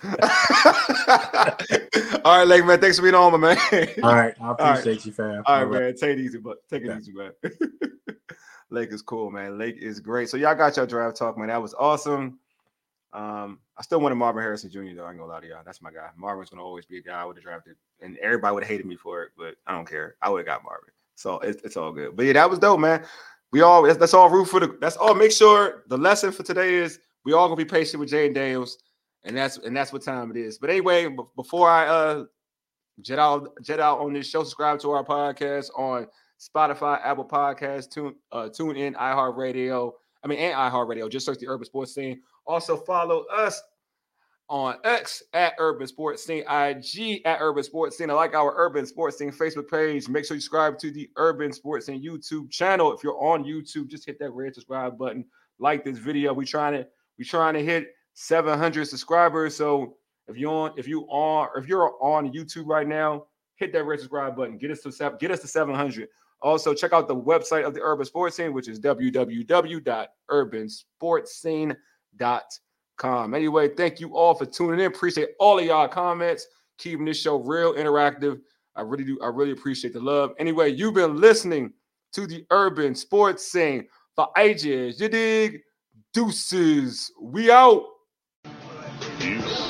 All right, Lake, man. Thanks for being on, my man. All right, I appreciate right. you, fam. All right, All right, man. Take it easy, but take it yeah. easy, man. Lake is cool, man. Lake is great. So y'all got your draft talk, man. That was awesome. Um, I still wanted Marvin Harrison Junior though. I ain't gonna lie to y'all. That's my guy. Marvin's gonna always be a guy I would have drafted, and everybody would have hated me for it, but I don't care. I would have got Marvin. So it's, it's all good. But yeah, that was dope, man. We all that's, that's all root for the that's all. Make sure the lesson for today is we all gonna be patient with Jayden Daniels, and that's and that's what time it is. But anyway, b- before I uh jet out jet out on this show, subscribe to our podcast on Spotify, Apple Podcasts, Tune uh Tune In, iHeartRadio. I mean, and iHeartRadio. Just search the Urban Sports Scene. Also follow us on X at Urban Sports Scene, I G at Urban Sports Scene. I like our Urban Sports Scene Facebook page. Make sure you subscribe to the Urban Sports Scene YouTube channel. If you're on YouTube, just hit that red subscribe button. Like this video. We trying to we trying to hit seven hundred subscribers. So if you're on if you are if you're on YouTube right now, hit that red subscribe button. Get us to get us to seven hundred. Also, check out the website of the Urban Sports Scene, which is w w w dot urban sports scene dot com. Anyway, thank you all for tuning in. Appreciate all of y'all comments, keeping this show real interactive. I really do. I really appreciate the love. Anyway, you've been listening to the Urban Sports Scene for ages. You dig? Deuces. We out. Peace.